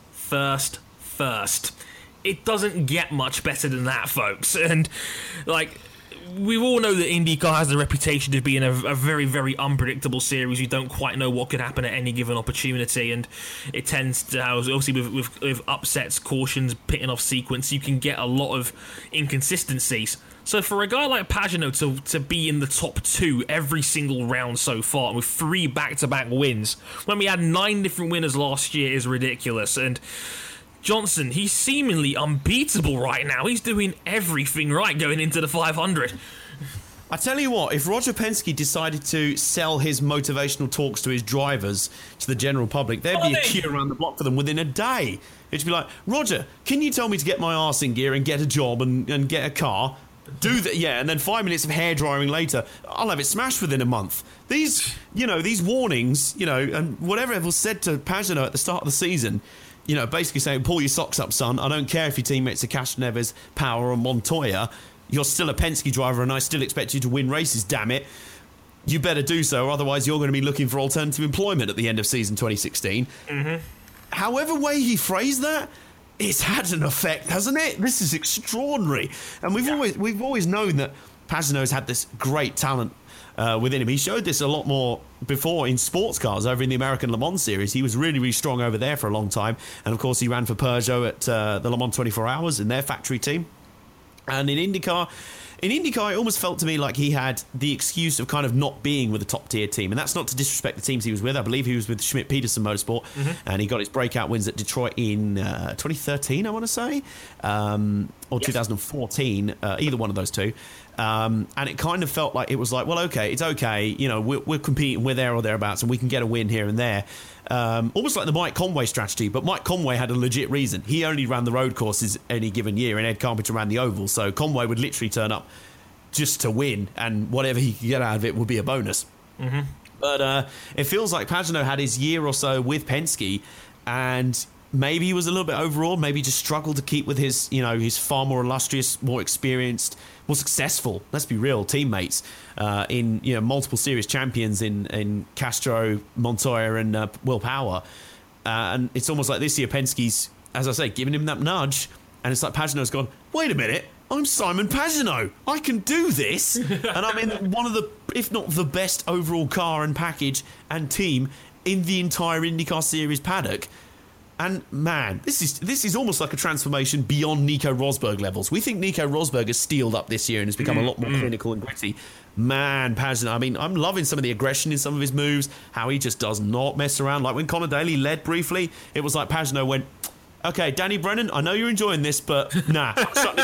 It doesn't get much better than that, folks. And, we all know that IndyCar has the reputation of being a very, very unpredictable series. You don't quite know what could happen at any given opportunity, and it tends to, obviously, with upsets, cautions, pitting off sequence, you can get a lot of inconsistencies. So for a guy like Pagenaud to be in the top 2 every single round so far, with 3 back-to-back wins, when we had 9 different winners last year, is ridiculous. And Johnson, he's seemingly unbeatable right now. He's doing everything right going into the 500. I tell you what, if Roger Penske decided to sell his motivational talks to his drivers to the general public, there'd be a queue around the block for them within a day. It'd be like, Roger, can you tell me to get my arse in gear and get a job and get a car? Do that, yeah, and then 5 minutes of hair drying later, I'll have it smashed within a month. These warnings, and whatever was said to Pagenaud at the start of the season, basically saying, pull your socks up, son. I don't care if your teammates are Castroneves, Power, or Montoya. You're still a Penske driver, and I still expect you to win races, damn it. You better do so, or otherwise you're going to be looking for alternative employment at the end of season 2016. Mm-hmm. However way he phrased that, it's had an effect, hasn't it? This is extraordinary. And we've always known that Pagenaud's had this great talent within him. He showed this a lot more before in sports cars over in the American Le Mans series. He was really, really strong over there for a long time. And, of course, he ran for Peugeot at the Le Mans 24 Hours in their factory team. And in IndyCar, it almost felt to me like he had the excuse of kind of not being with a top-tier team. And that's not to disrespect the teams he was with. I believe he was with Schmidt-Peterson Motorsport. Mm-hmm. And he got his breakout wins at Detroit in 2013, I want to say. Or 2014, either one of those two. And it kind of felt like it was like, well, okay, it's okay. We're competing, we're there or thereabouts, and we can get a win here and there. Almost like the Mike Conway strategy, but Mike Conway had a legit reason. He only ran the road courses any given year, and Ed Carpenter ran the oval. So Conway would literally turn up just to win, and whatever he could get out of it would be a bonus. Mm-hmm. But it feels like Pagenaud had his year or so with Penske, and maybe he was a little bit overawed, maybe just struggled to keep with his far more illustrious, more experienced, more successful, let's be real, teammates in multiple series champions in Castro, Montoya, and Will Power. And it's almost like this year Penske's, as I say, giving him that nudge, and it's like Pagenaud's gone, wait a minute, I'm Simon Pagenaud. I can do this. And I'm in one of the, if not the best overall car and package and team in the entire IndyCar Series paddock. And man, this is almost like a transformation beyond Nico Rosberg levels. We think Nico Rosberg has steeled up this year and has become a lot more clinical and gritty. Man, Pagenaud, I mean, I'm loving some of the aggression in some of his moves, how he just does not mess around. Like when Conor Daly led briefly, it was like Pagenaud went, okay, Danny Brennan, I know you're enjoying this, but nah,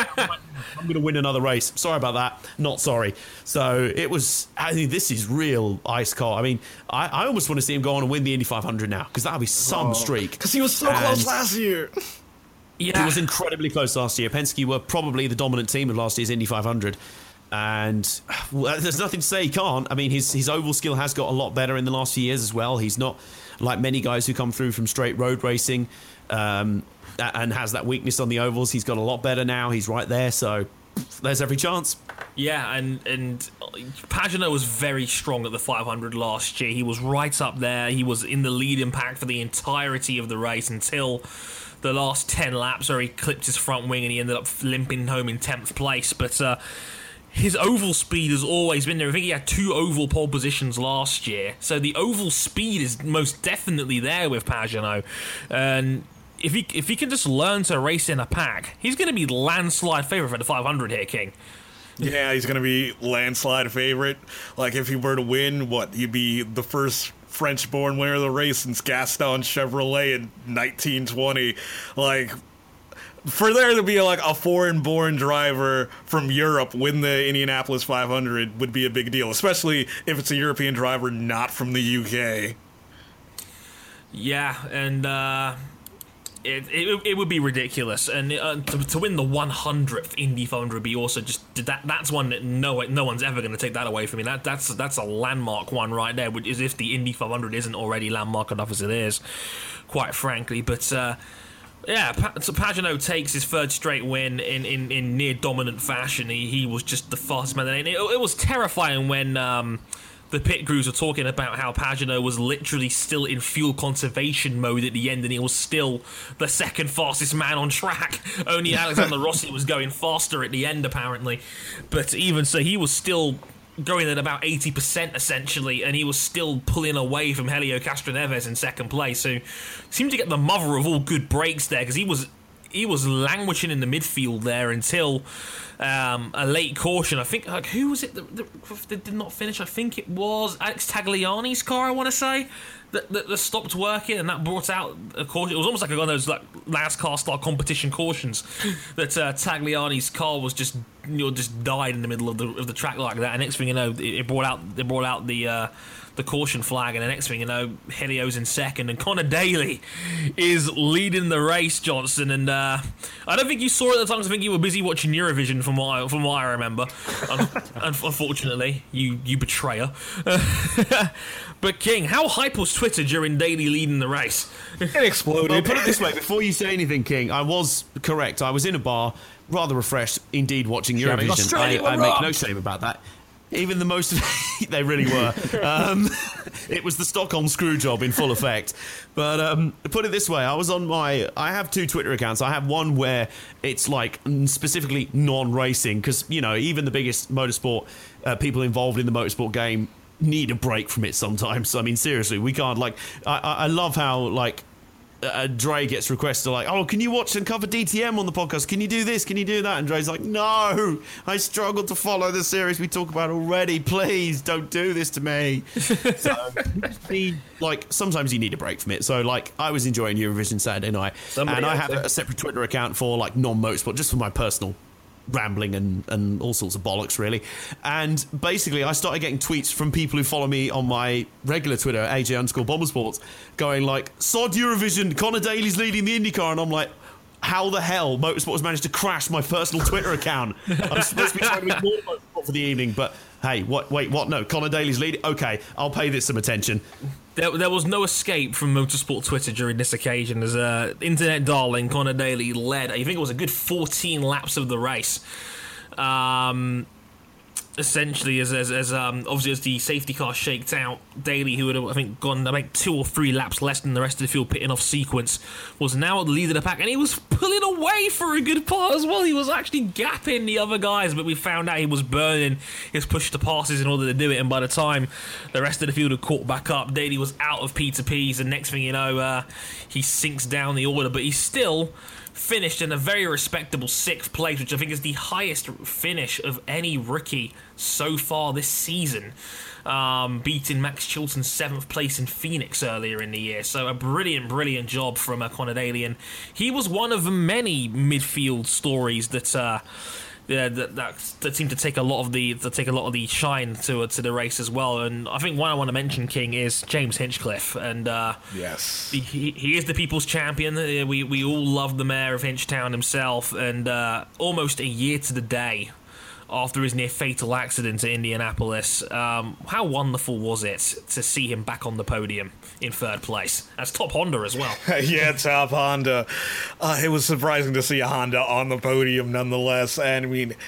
I'm going to win another race. Sorry about that. Not sorry. So I think this is real ice cold. I mean, I almost want to see him go on and win the Indy 500 now, because that'll be some streak. Because he was so close last year. Yeah. He was incredibly close last year. Penske were probably the dominant team of last year's Indy 500. And there's nothing to say he can't. I mean, his oval skill has got a lot better in the last few years as well. He's not like many guys who come through from straight road racing and has that weakness on the ovals. He's got a lot better now. He's right there, so there's every chance. Yeah, and Pagenaud was very strong at the 500 last year. He was right up there. He was in the leading pack for the entirety of the race until the last 10 laps where he clipped his front wing and he ended up limping home in 10th place. But his oval speed has always been there. I think he had 2 oval pole positions last year. So the oval speed is most definitely there with Pagenaud. And if he can just learn to race in a pack, he's going to be landslide favourite for the 500 here, King. Yeah, he's going to be landslide favorite. Like, if he were to win, he'd be the first French-born winner of the race since Gaston Chevrolet in 1920. Like, for there to be like a foreign-born driver from Europe win the Indianapolis 500 would be a big deal, especially if it's a European driver not from the UK. Yeah, and it would be ridiculous, and to win the 100th Indy 500 would be also just that's one that no one's ever going to take that away from me. That's a landmark one right there, which is if the Indy 500 isn't already landmark enough as it is, quite frankly. But yeah, so Pagenaud takes his 3rd straight win in near dominant fashion. He was just the fastest man, and it was terrifying when the pit crews were talking about how Pagenaud was literally still in fuel conservation mode at the end, and he was still the 2nd fastest man on track. Only Alexander Rossi was going faster at the end, apparently. But even so, he was still going at about 80% essentially, and he was still pulling away from Helio Castroneves in 2nd place. So seemed to get the mother of all good breaks there, because he was languishing in the midfield there until a late caution. I think, who was it that did not finish? I think it was Alex Tagliani's car, I want to say, that stopped working, and that brought out a caution. It was almost like one of those like NASCAR style competition cautions that Tagliani's car was just just died in the middle of the track like that. And next thing you know, it brought out the caution flag, and the next thing you know, Helio's in second, and Connor Daly is leading the race, Johnson. And I don't think you saw it at the time, 'cause I think you were busy watching Eurovision, from what I remember. Unfortunately, you betrayer. But King, how hype was Twitter during Daly leading the race? It exploded. Well, put it this way, before you say anything, King, I was correct. I was in a bar, rather refreshed, indeed, watching Eurovision. I make no shame about that. Even the most... they really were. It was the Stockholm Screwjob in full effect. But put it this way, I was on I have two Twitter accounts. I have one where it's like specifically non-racing, because, you know, even the biggest motorsport people involved in the motorsport game need a break from it sometimes. I mean, seriously, we can't, like... I love how, like... Dre gets requested like, oh, can you watch and cover DTM on the podcast? Can you do this? Can you do that? And Dre's like, no, I struggle to follow the series we talk about already. Please don't do this to me. So, sometimes you need a break from it. So, like, I was enjoying Eurovision Saturday night, and I have a separate Twitter account for, like, non-motorsport, just for my personal rambling and all sorts of bollocks, really. And basically, I started getting tweets from people who follow me on my regular Twitter, AJ_Bombersports, going like, sod Eurovision, Connor Daly's leading the IndyCar. And I'm like, how the hell Motorsport has managed to crash my personal Twitter account? I'm supposed to be trying to ignore Motorsport for the evening, but hey, what? No, Connor Daly's leading? Okay, I'll pay this some attention. There was no escape from Motorsport Twitter during this occasion, as internet darling Connor Daly led, I think it was a good 14 laps of the race. Essentially, as obviously as the safety car shaked out, Daly, who had I think gone 2 or 3 laps less than the rest of the field pitting off sequence, was now at the lead of the pack, and he was pulling away for a good part as well. He was actually gapping the other guys, but we found out he was burning his push to passes in order to do it. And by the time the rest of the field had caught back up, Daly was out of P2Ps, and next thing you know, he sinks down the order, but he's still finished in a very respectable 6th place, which I think is the highest finish of any rookie so far this season, beating Max Chilton's 7th place in Phoenix earlier in the year. So a brilliant job from Connor Daly, and he was one of many midfield stories that seemed to take a lot of the shine to the race as well. And I think one I want to mention, King, is James Hinchcliffe, and yes, he is the people's champion. We all love the mayor of Hinchtown himself, and almost a year to the day after his near fatal accident at Indianapolis, how wonderful was it to see him back on the podium in 3rd place as top Honda as well? Yeah, top Honda. It was surprising to see a Honda on the podium nonetheless. And I mean,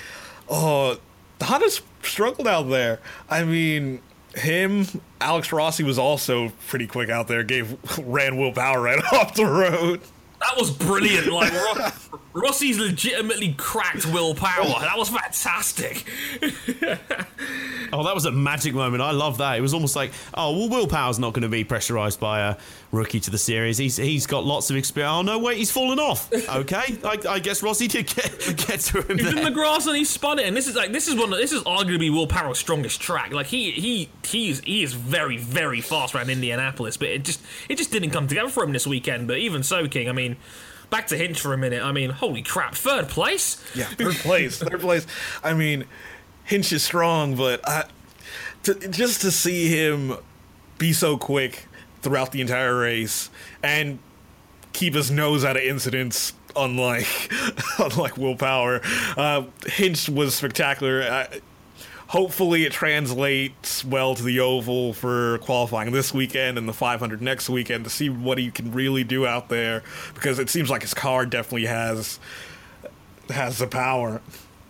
Honda's struggled out there. I mean, Alex Rossi was also pretty quick out there, ran Will Power right off the road. That was brilliant. Like, Rossi's legitimately cracked Will Power. That was fantastic. Oh, that was a magic moment. I love that. It was almost like, oh, well, Will Power's not going to be pressurised by a rookie to the series. He's got lots of experience. Oh, no, wait, he's fallen off. Okay, I guess Rossi did get to him. He's in the grass and he spun it. And this is arguably Will Power's strongest track. Like, he is very, very fast around Indianapolis, but it just didn't come together for him this weekend. But even so, King, I mean, back to Hinch for a minute. I mean, holy crap, 3rd place? Yeah, third place. I mean, Hinch is strong, but just to see him be so quick throughout the entire race and keep his nose out of incidents, unlike Will Power, Hinch was spectacular. Hopefully it translates well to the oval for qualifying this weekend and the 500 next weekend to see what he can really do out there, because it seems like his car definitely has the power.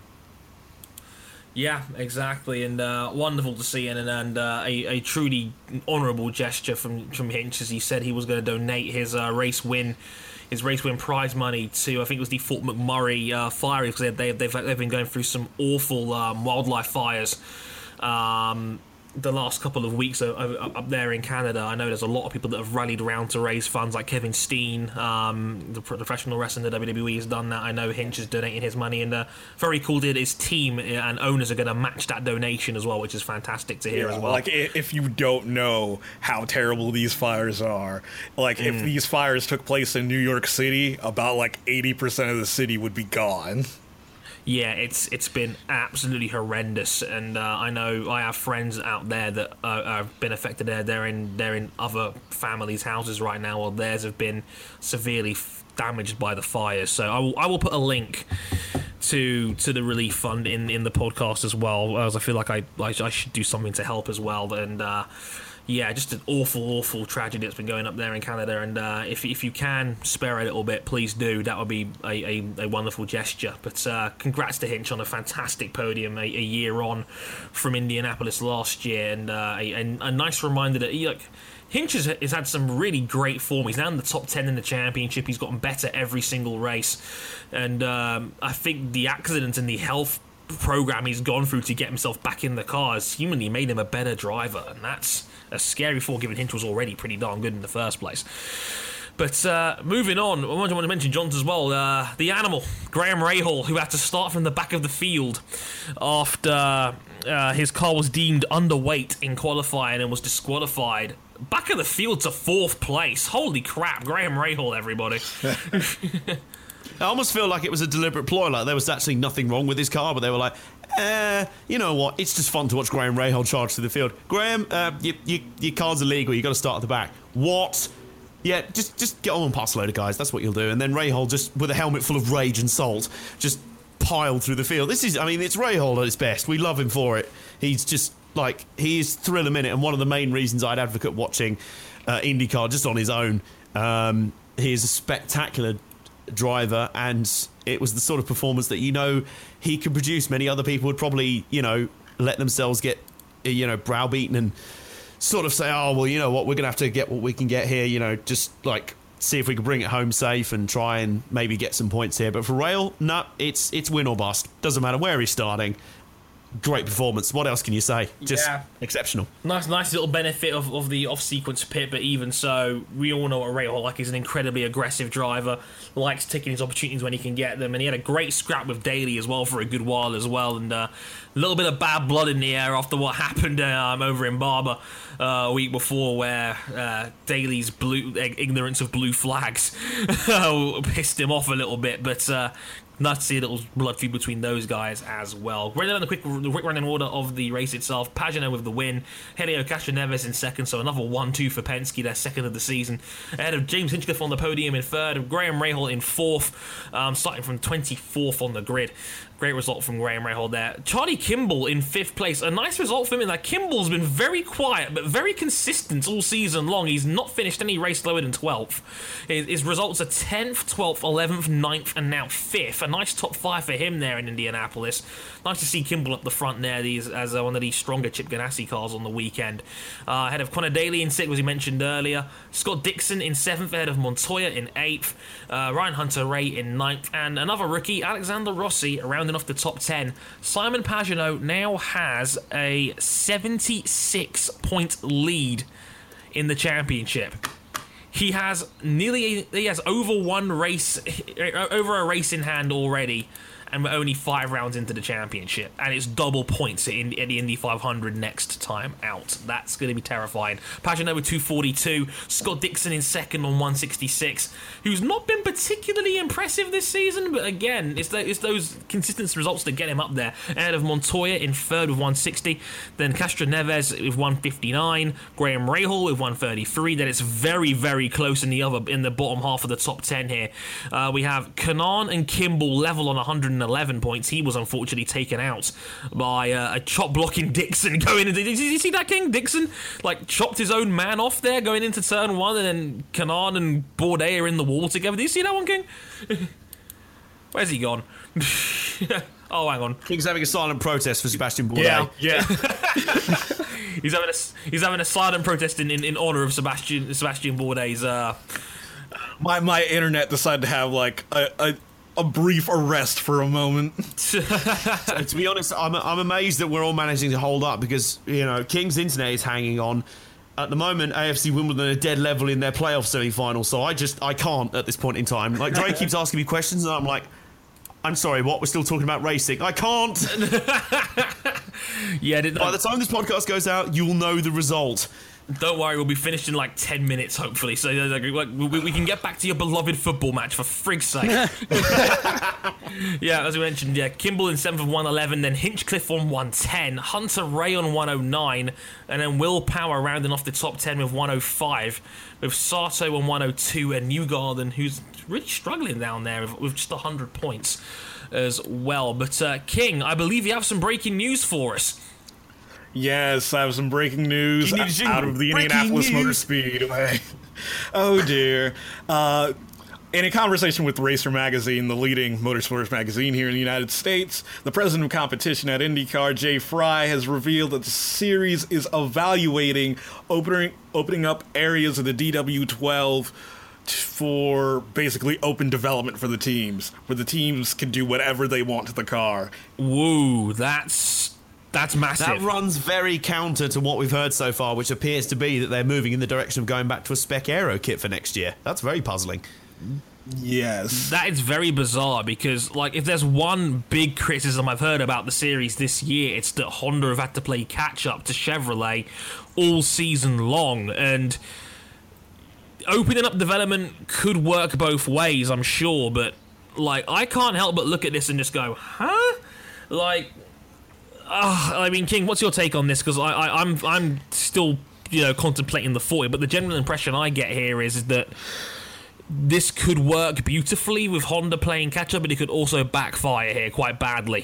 Yeah, exactly, and wonderful to see, and a truly honourable gesture from Hinch, as he said he was going to donate his race win prize money to, I think it was the Fort McMurray fire, because they've been going through some awful wildlife fires the last couple of weeks up there in Canada. I know there's a lot of people that have rallied around to raise funds, like Kevin Steen, the professional wrestler in the WWE, has done that. I know Hinch is donating his money, and very cool that his team and owners are going to match that donation as well, which is fantastic to hear as well. Like, if you don't know how terrible these fires are, like, if these fires took place in New York City, about like 80% of the city would be gone. Yeah, it's been absolutely horrendous, and I know I have friends out there that have been affected. They're in other families' houses right now, or theirs have been severely damaged by the fires. So I will put a link to the relief fund in the podcast as well, as I feel like I should do something to help as well. And yeah, just an awful tragedy that's been going up there in Canada. And if you can spare a little bit, please do. That would be a wonderful gesture. But congrats to Hinch on a fantastic podium a year on from Indianapolis last year, and a nice reminder that Hinch has had some really great form. He's now in the top 10 in the championship. He's gotten better every single race. And I think the accident and the health program he's gone through to get himself back in the car has humanly made him a better driver. And that's a scary thought, given Hinch was already pretty darn good in the first place. But moving on, I want to mention Johns as well. The animal, Graham Rahal, who had to start from the back of the field after his car was deemed underweight in qualifying and was disqualified. Back of the field to 4th place. Holy crap, Graham Rahal, everybody. I almost feel like it was a deliberate ploy, like there was actually nothing wrong with his car, but they were like, you know what, it's just fun to watch Graham Rahal charge through the field. Graham, your car's illegal, you got to start at the back. What? Yeah, just get on and pass a load of guys, that's what you'll do. And then Rahal, just with a helmet full of rage and salt, just piled through the field. It's Rahal at his best. We love him for it. He's just, he is thrill a minute, and one of the main reasons I'd advocate watching IndyCar just on his own. He is a spectacular driver, and it was the sort of performance that he could produce. Many other people would probably let themselves get browbeaten and sort of say, oh well, you know what, we're gonna have to get what we can get here, just see if we can bring it home safe and try and maybe get some points here. But for Rahal, no, it's win or bust. Doesn't matter where he's starting. Great performance. What else can you say? Just exceptional. Nice little benefit of the off-sequence pit, but even so, we all know what Rahal He's an incredibly aggressive driver, likes taking his opportunities when he can get them, and he had a great scrap with Daly as well for a good while as well, and a little bit of bad blood in the air after what happened over in Barber a week before, where Daly's ignorance of blue flags pissed him off a little bit, but nice to see a little blood feud between those guys as well. We're down the quick running order of the race itself. Pagenaud with the win. Helio Castroneves in second, so another 1-2 for Penske, their second of the season. Ahead of James Hinchcliffe on the podium in third, Graham Rahal in fourth, starting from 24th on the grid. Great result from Graham Rahal there. Charlie Kimball in 5th place. A nice result for him in that Kimball's been very quiet but very consistent all season long. He's not finished any race lower than 12th. His results are 10th, 12th, 11th, 9th, and now 5th. A nice top 5 for him there in Indianapolis. Nice to see Kimball up the front there as one of these stronger Chip Ganassi cars on the weekend. Ahead of Conor Daly in 6th, as we mentioned earlier. Scott Dixon in 7th, ahead of Montoya in 8th. Ryan Hunter-Ray in 9th. And another rookie, Alexander Rossi, rounding off the top 10. Simon Pagenaud now has a 76-point lead in the championship. He has over a race in hand already, and we're only 5 rounds into the championship, and it's double points at the Indy 500 next time out. That's going to be terrifying. Pagenaud with 242, Scott Dixon in second on 166, who's not been particularly impressive this season, but again, it's those consistent results that get him up there. Ahead of Montoya in third with 160, then Castroneves with 159, Graham Rahal with 133. Then it's very, very close in the bottom half of the top 10 here. We have Kanaan and Kimball level on 111 points. He was unfortunately taken out by a chop blocking Dixon going into. Did you see that, King? Dixon chopped his own man off there going into turn 1, and then Kanaan and Bourdais are in the wall together. Did you see that one, King? Where's he gone? Oh, hang on. King's having a silent protest for Sebastian Bourdais. Yeah. he's having a silent protest in honor of Sebastian Bourdais. My internet decided to have a brief arrest for a moment. So, to be honest, I'm amazed that we're all managing to hold up, because King's internet is hanging on. At the moment, AFC Wimbledon are dead level in their playoff semi-final, so I can't at this point in time. Dre keeps asking me questions, and I'm like, I'm sorry, what? We're still talking about racing. I can't. Yeah. By the time this podcast goes out, you will know the result. Don't worry, we'll be finished in like 10 minutes, hopefully. So we can get back to your beloved football match, for frig's sake. Yeah, as we mentioned, Kimball in 7th of 111, then Hinchcliffe on 110, Hunter Ray on 109, and then Will Power rounding off the top 10 with 105, with Sato on 102, and Newgarden, who's really struggling down there with just 100 points as well. But King, I believe you have some breaking news for us. Yes, I have some breaking news out of the Indianapolis Motor Speedway. Oh dear. In a conversation with Racer Magazine, the leading motorsports magazine here in the United States, the president of competition at IndyCar, Jay Fry, has revealed that the series is evaluating opening up areas of the DW12 for basically open development for the teams, where the teams can do whatever they want to the car. Woo, that's massive. That runs very counter to what we've heard so far, which appears to be that they're moving in the direction of going back to a spec aero kit for next year. That's very puzzling. Yes. That is very bizarre because, like, if there's one big criticism I've heard about the series this year, it's that Honda have had to play catch-up to Chevrolet all season long, and opening up development could work both ways, I'm sure, but, like, I can't help but look at this and just go, huh? Like, I mean, King, what's your take on this? Because I'm still, contemplating the 40, but the general impression I get here is that this could work beautifully with Honda playing catch-up, but it could also backfire here quite badly.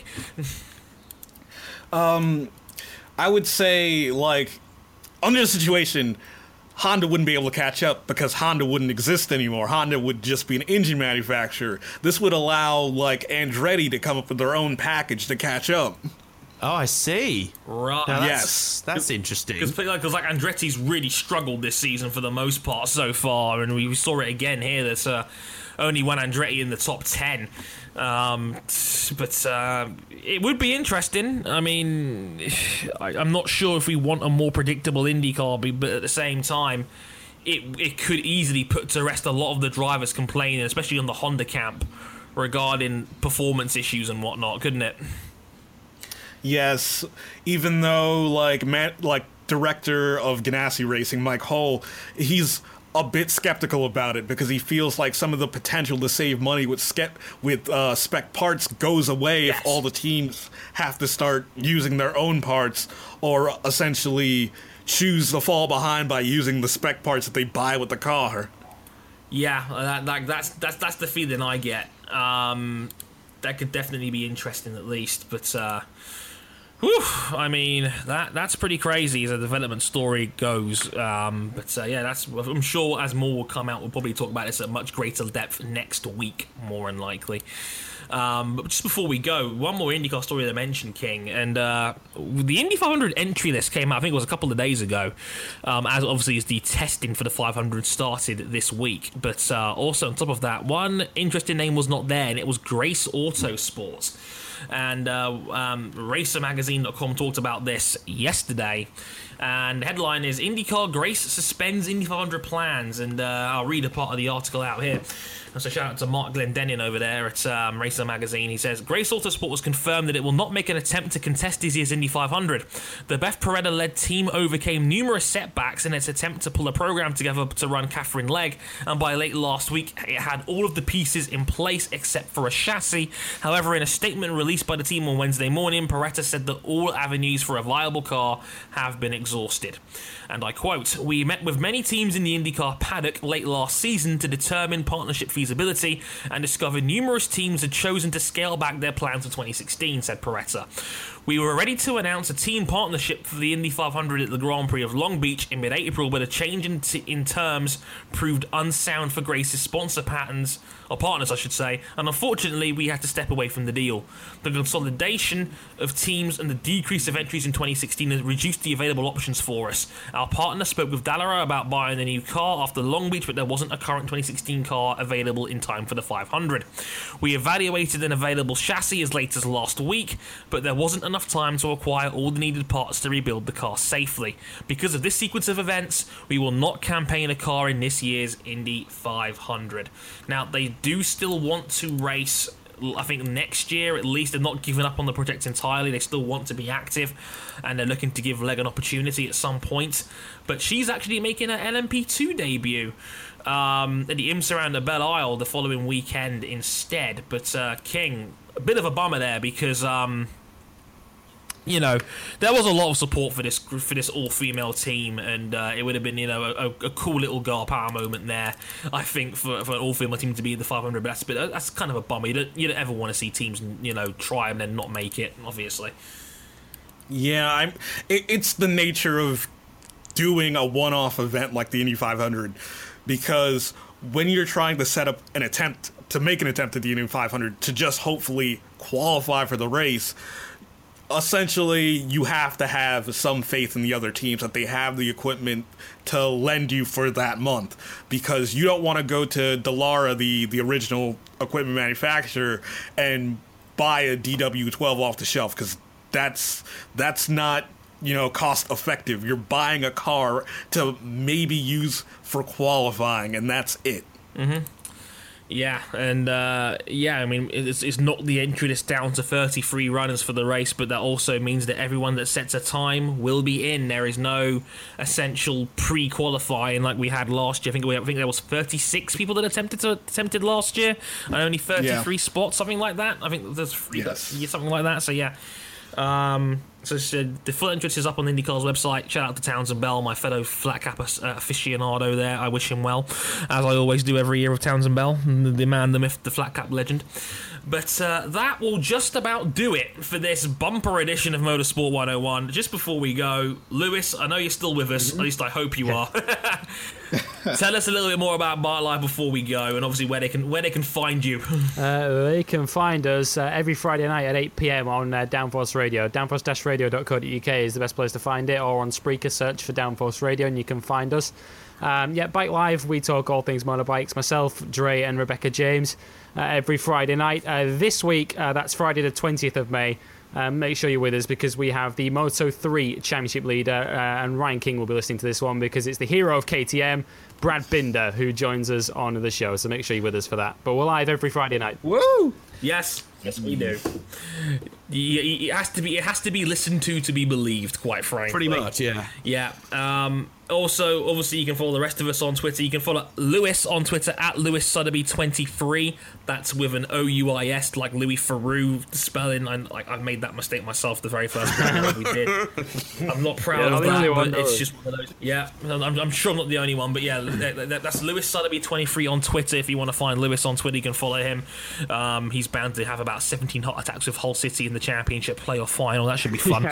I would say, like, under the situation, Honda wouldn't be able to catch up because Honda wouldn't exist anymore. Honda would just be an engine manufacturer. This would allow, like, Andretti to come up with their own package to catch up. Oh, I see. Right. Yes. That's interesting. Because Andretti's really struggled this season for the most part so far, and we saw it again here. There's only one Andretti in the top 10. But it would be interesting. I mean, I'm not sure if we want a more predictable IndyCar, but at the same time, it could easily put to rest a lot of the drivers complaining, especially on the Honda camp, regarding performance issues and whatnot, couldn't it? Yes, even though, like director of Ganassi Racing, Mike Hull, he's a bit skeptical about it because he feels like some of the potential to save money with spec parts goes away if all the teams have to start using their own parts, or essentially choose to fall behind by using the spec parts that they buy with the car. Yeah, that's the feeling I get. That could definitely be interesting, at least, but. I mean, that's pretty crazy as a development story goes. I'm sure as more will come out, we'll probably talk about this at much greater depth next week, more than likely. But just before we go, one more IndyCar story to mention, King, and the Indy 500 entry list came out, I think it was a couple of days ago, as obviously as the testing for the 500 started this week. But also on top of that, one interesting name was not there, and it was Grace Autosports. And RacerMagazine.com talked about this yesterday. And the headline is IndyCar Grace suspends Indy 500 plans. And I'll read a part of the article out here. So shout out to Mark Glendenning over there at Racer Magazine. He says, Grace Autosport was confirmed that it will not make an attempt to contest this year's Indy 500. The Beth Peretta-led team overcame numerous setbacks in its attempt to pull a program together to run Catherine Legg, and by late last week, it had all of the pieces in place except for a chassis. However, in a statement released by the team on Wednesday morning, Peretta said that all avenues for a viable car have been exhausted. And I quote, "We met with many teams in the IndyCar paddock late last season to determine partnership feasibility and discovered numerous teams had chosen to scale back their plans for 2016, said Peretta. We were ready to announce a team partnership for the Indy 500 at the Grand Prix of Long Beach in mid-April, but a change in terms proved unsound for Grace's sponsor partners, I should say, and unfortunately we had to step away from the deal. The consolidation of teams and the decrease of entries in 2016 has reduced the available options for us. Our partner spoke with Dallara about buying a new car after Long Beach, but there wasn't a current 2016 car available in time for the 500. We evaluated an available chassis as late as last week, but there wasn't enough time to acquire all the needed parts to rebuild the car safely. Because of this sequence of events, we will not campaign a car in this year's Indy 500. Now, they do still want to race I think next year at least. They're not giving up on the project entirely. They still want to be active, and they're looking to give Leg an opportunity at some point. But she's actually making her LMP2 debut at the IMSA round at Belle Isle the following weekend instead. But King, a bit of a bummer there because you know, there was a lot of support for this all-female team, and it would have been, you know, a cool little girl power moment there. I think for an all-female team to be in the 500, but that's kind of a bummer. You don't ever want to see teams, you know, try and then not make it, obviously. Yeah, it's the nature of doing a one-off event like the Indy 500, because when you're trying to set up an attempt to make an attempt at the Indy 500 to just hopefully qualify for the race, essentially you have to have some faith in the other teams that they have the equipment to lend you for that month, because you don't want to go to Dallara, the original equipment manufacturer, and buy a DW12 off the shelf, because that's not, you know, cost effective. You're buying a car to maybe use for qualifying, and that's it. Mm-hmm. Yeah, and I mean, it's not the entry list down to 33 runners for the race, but that also means that everyone that sets a time will be in. There is no essential pre-qualifying like we had last year. I think there was 36 people that attempted last year, and only 33 spots, something like that. I think there's something like that. So yeah. So the full entrance is up on IndyCar's website. Shout out to Townsend Bell, my fellow flat cap aficionado there. I wish him well, as I always do every year with Townsend Bell, the man, the myth, the flat cap legend. But that will just about do it for this bumper edition of Motorsport 101. Just before we go, Lewis, I know you're still with us, at least I hope you are. Tell us a little bit more about BikeLive before we go, and obviously where they can find you. They can find us every Friday night at 8 PM on Downforce Radio. Downforce-radio.co.uk is the best place to find it, or on Spreaker, search for Downforce Radio and you can find us. BikeLive, we talk all things motorbikes, myself, Dre and Rebecca James, every Friday night. This week, that's Friday the 20th of May. Make sure you're with us, because we have the Moto3 Championship leader, and Ryan King will be listening to this one because it's the hero of KTM, Brad Binder, who joins us on the show. So make sure you're with us for that. But we're live every Friday night. Woo! Yes, we do. It has to be listened to be believed, quite frankly. Pretty much, yeah. Yeah. Also, obviously, you can follow the rest of us on Twitter. You can follow Lewis on Twitter at LewisSotheby23. That's with an O-U-I-S, like Louis Theroux spelling. I made that mistake myself the very first time we did. I'm not proud of that, but it's just one of those. Yeah, I'm sure I'm not the only one, but yeah, that's LewisSotheby23 on Twitter. If you want to find Lewis on Twitter, you can follow him. He's bound to have about 17 heart attacks with Hull City in the championship playoff final. That should be fun.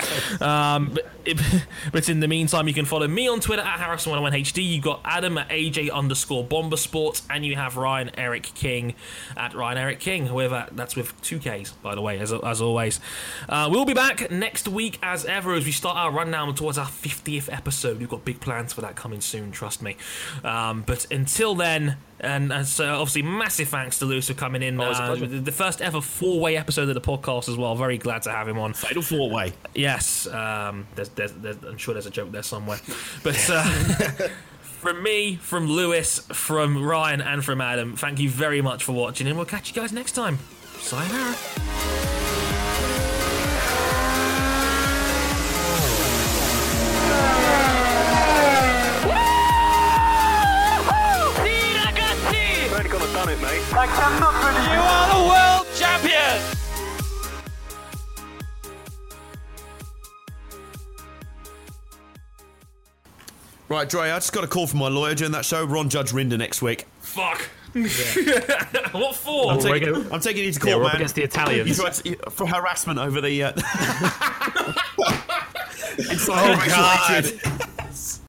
But in the meantime, you can follow me on Twitter at Harrison101HD. You got Adam at AJ_Bomber Sports, and you have Ryan Eric King at Ryan Eric King. However, that's with 2 Ks, by the way, as always. We'll be back next week as ever as we start our rundown towards our 50th episode. We've got big plans for that coming soon, trust me. But until then, and so obviously massive thanks to Lewis for coming in. The first ever 4-way episode of the podcast as well. Very glad to have him on. Fatal 4-way. Yes. I'm sure there's a joke there somewhere. But from me, from Lewis, from Ryan, and from Adam, thank you very much for watching, and we'll catch you guys next time. Sayonara. Done it, mate. I cannot believe you are the world champion! Right, Dre, I just got a call from my lawyer during that show. We're on Judge Rinder next week. Fuck. What for? I'm taking you to court, we're man. up against the Italians. For harassment over the... Oh, God.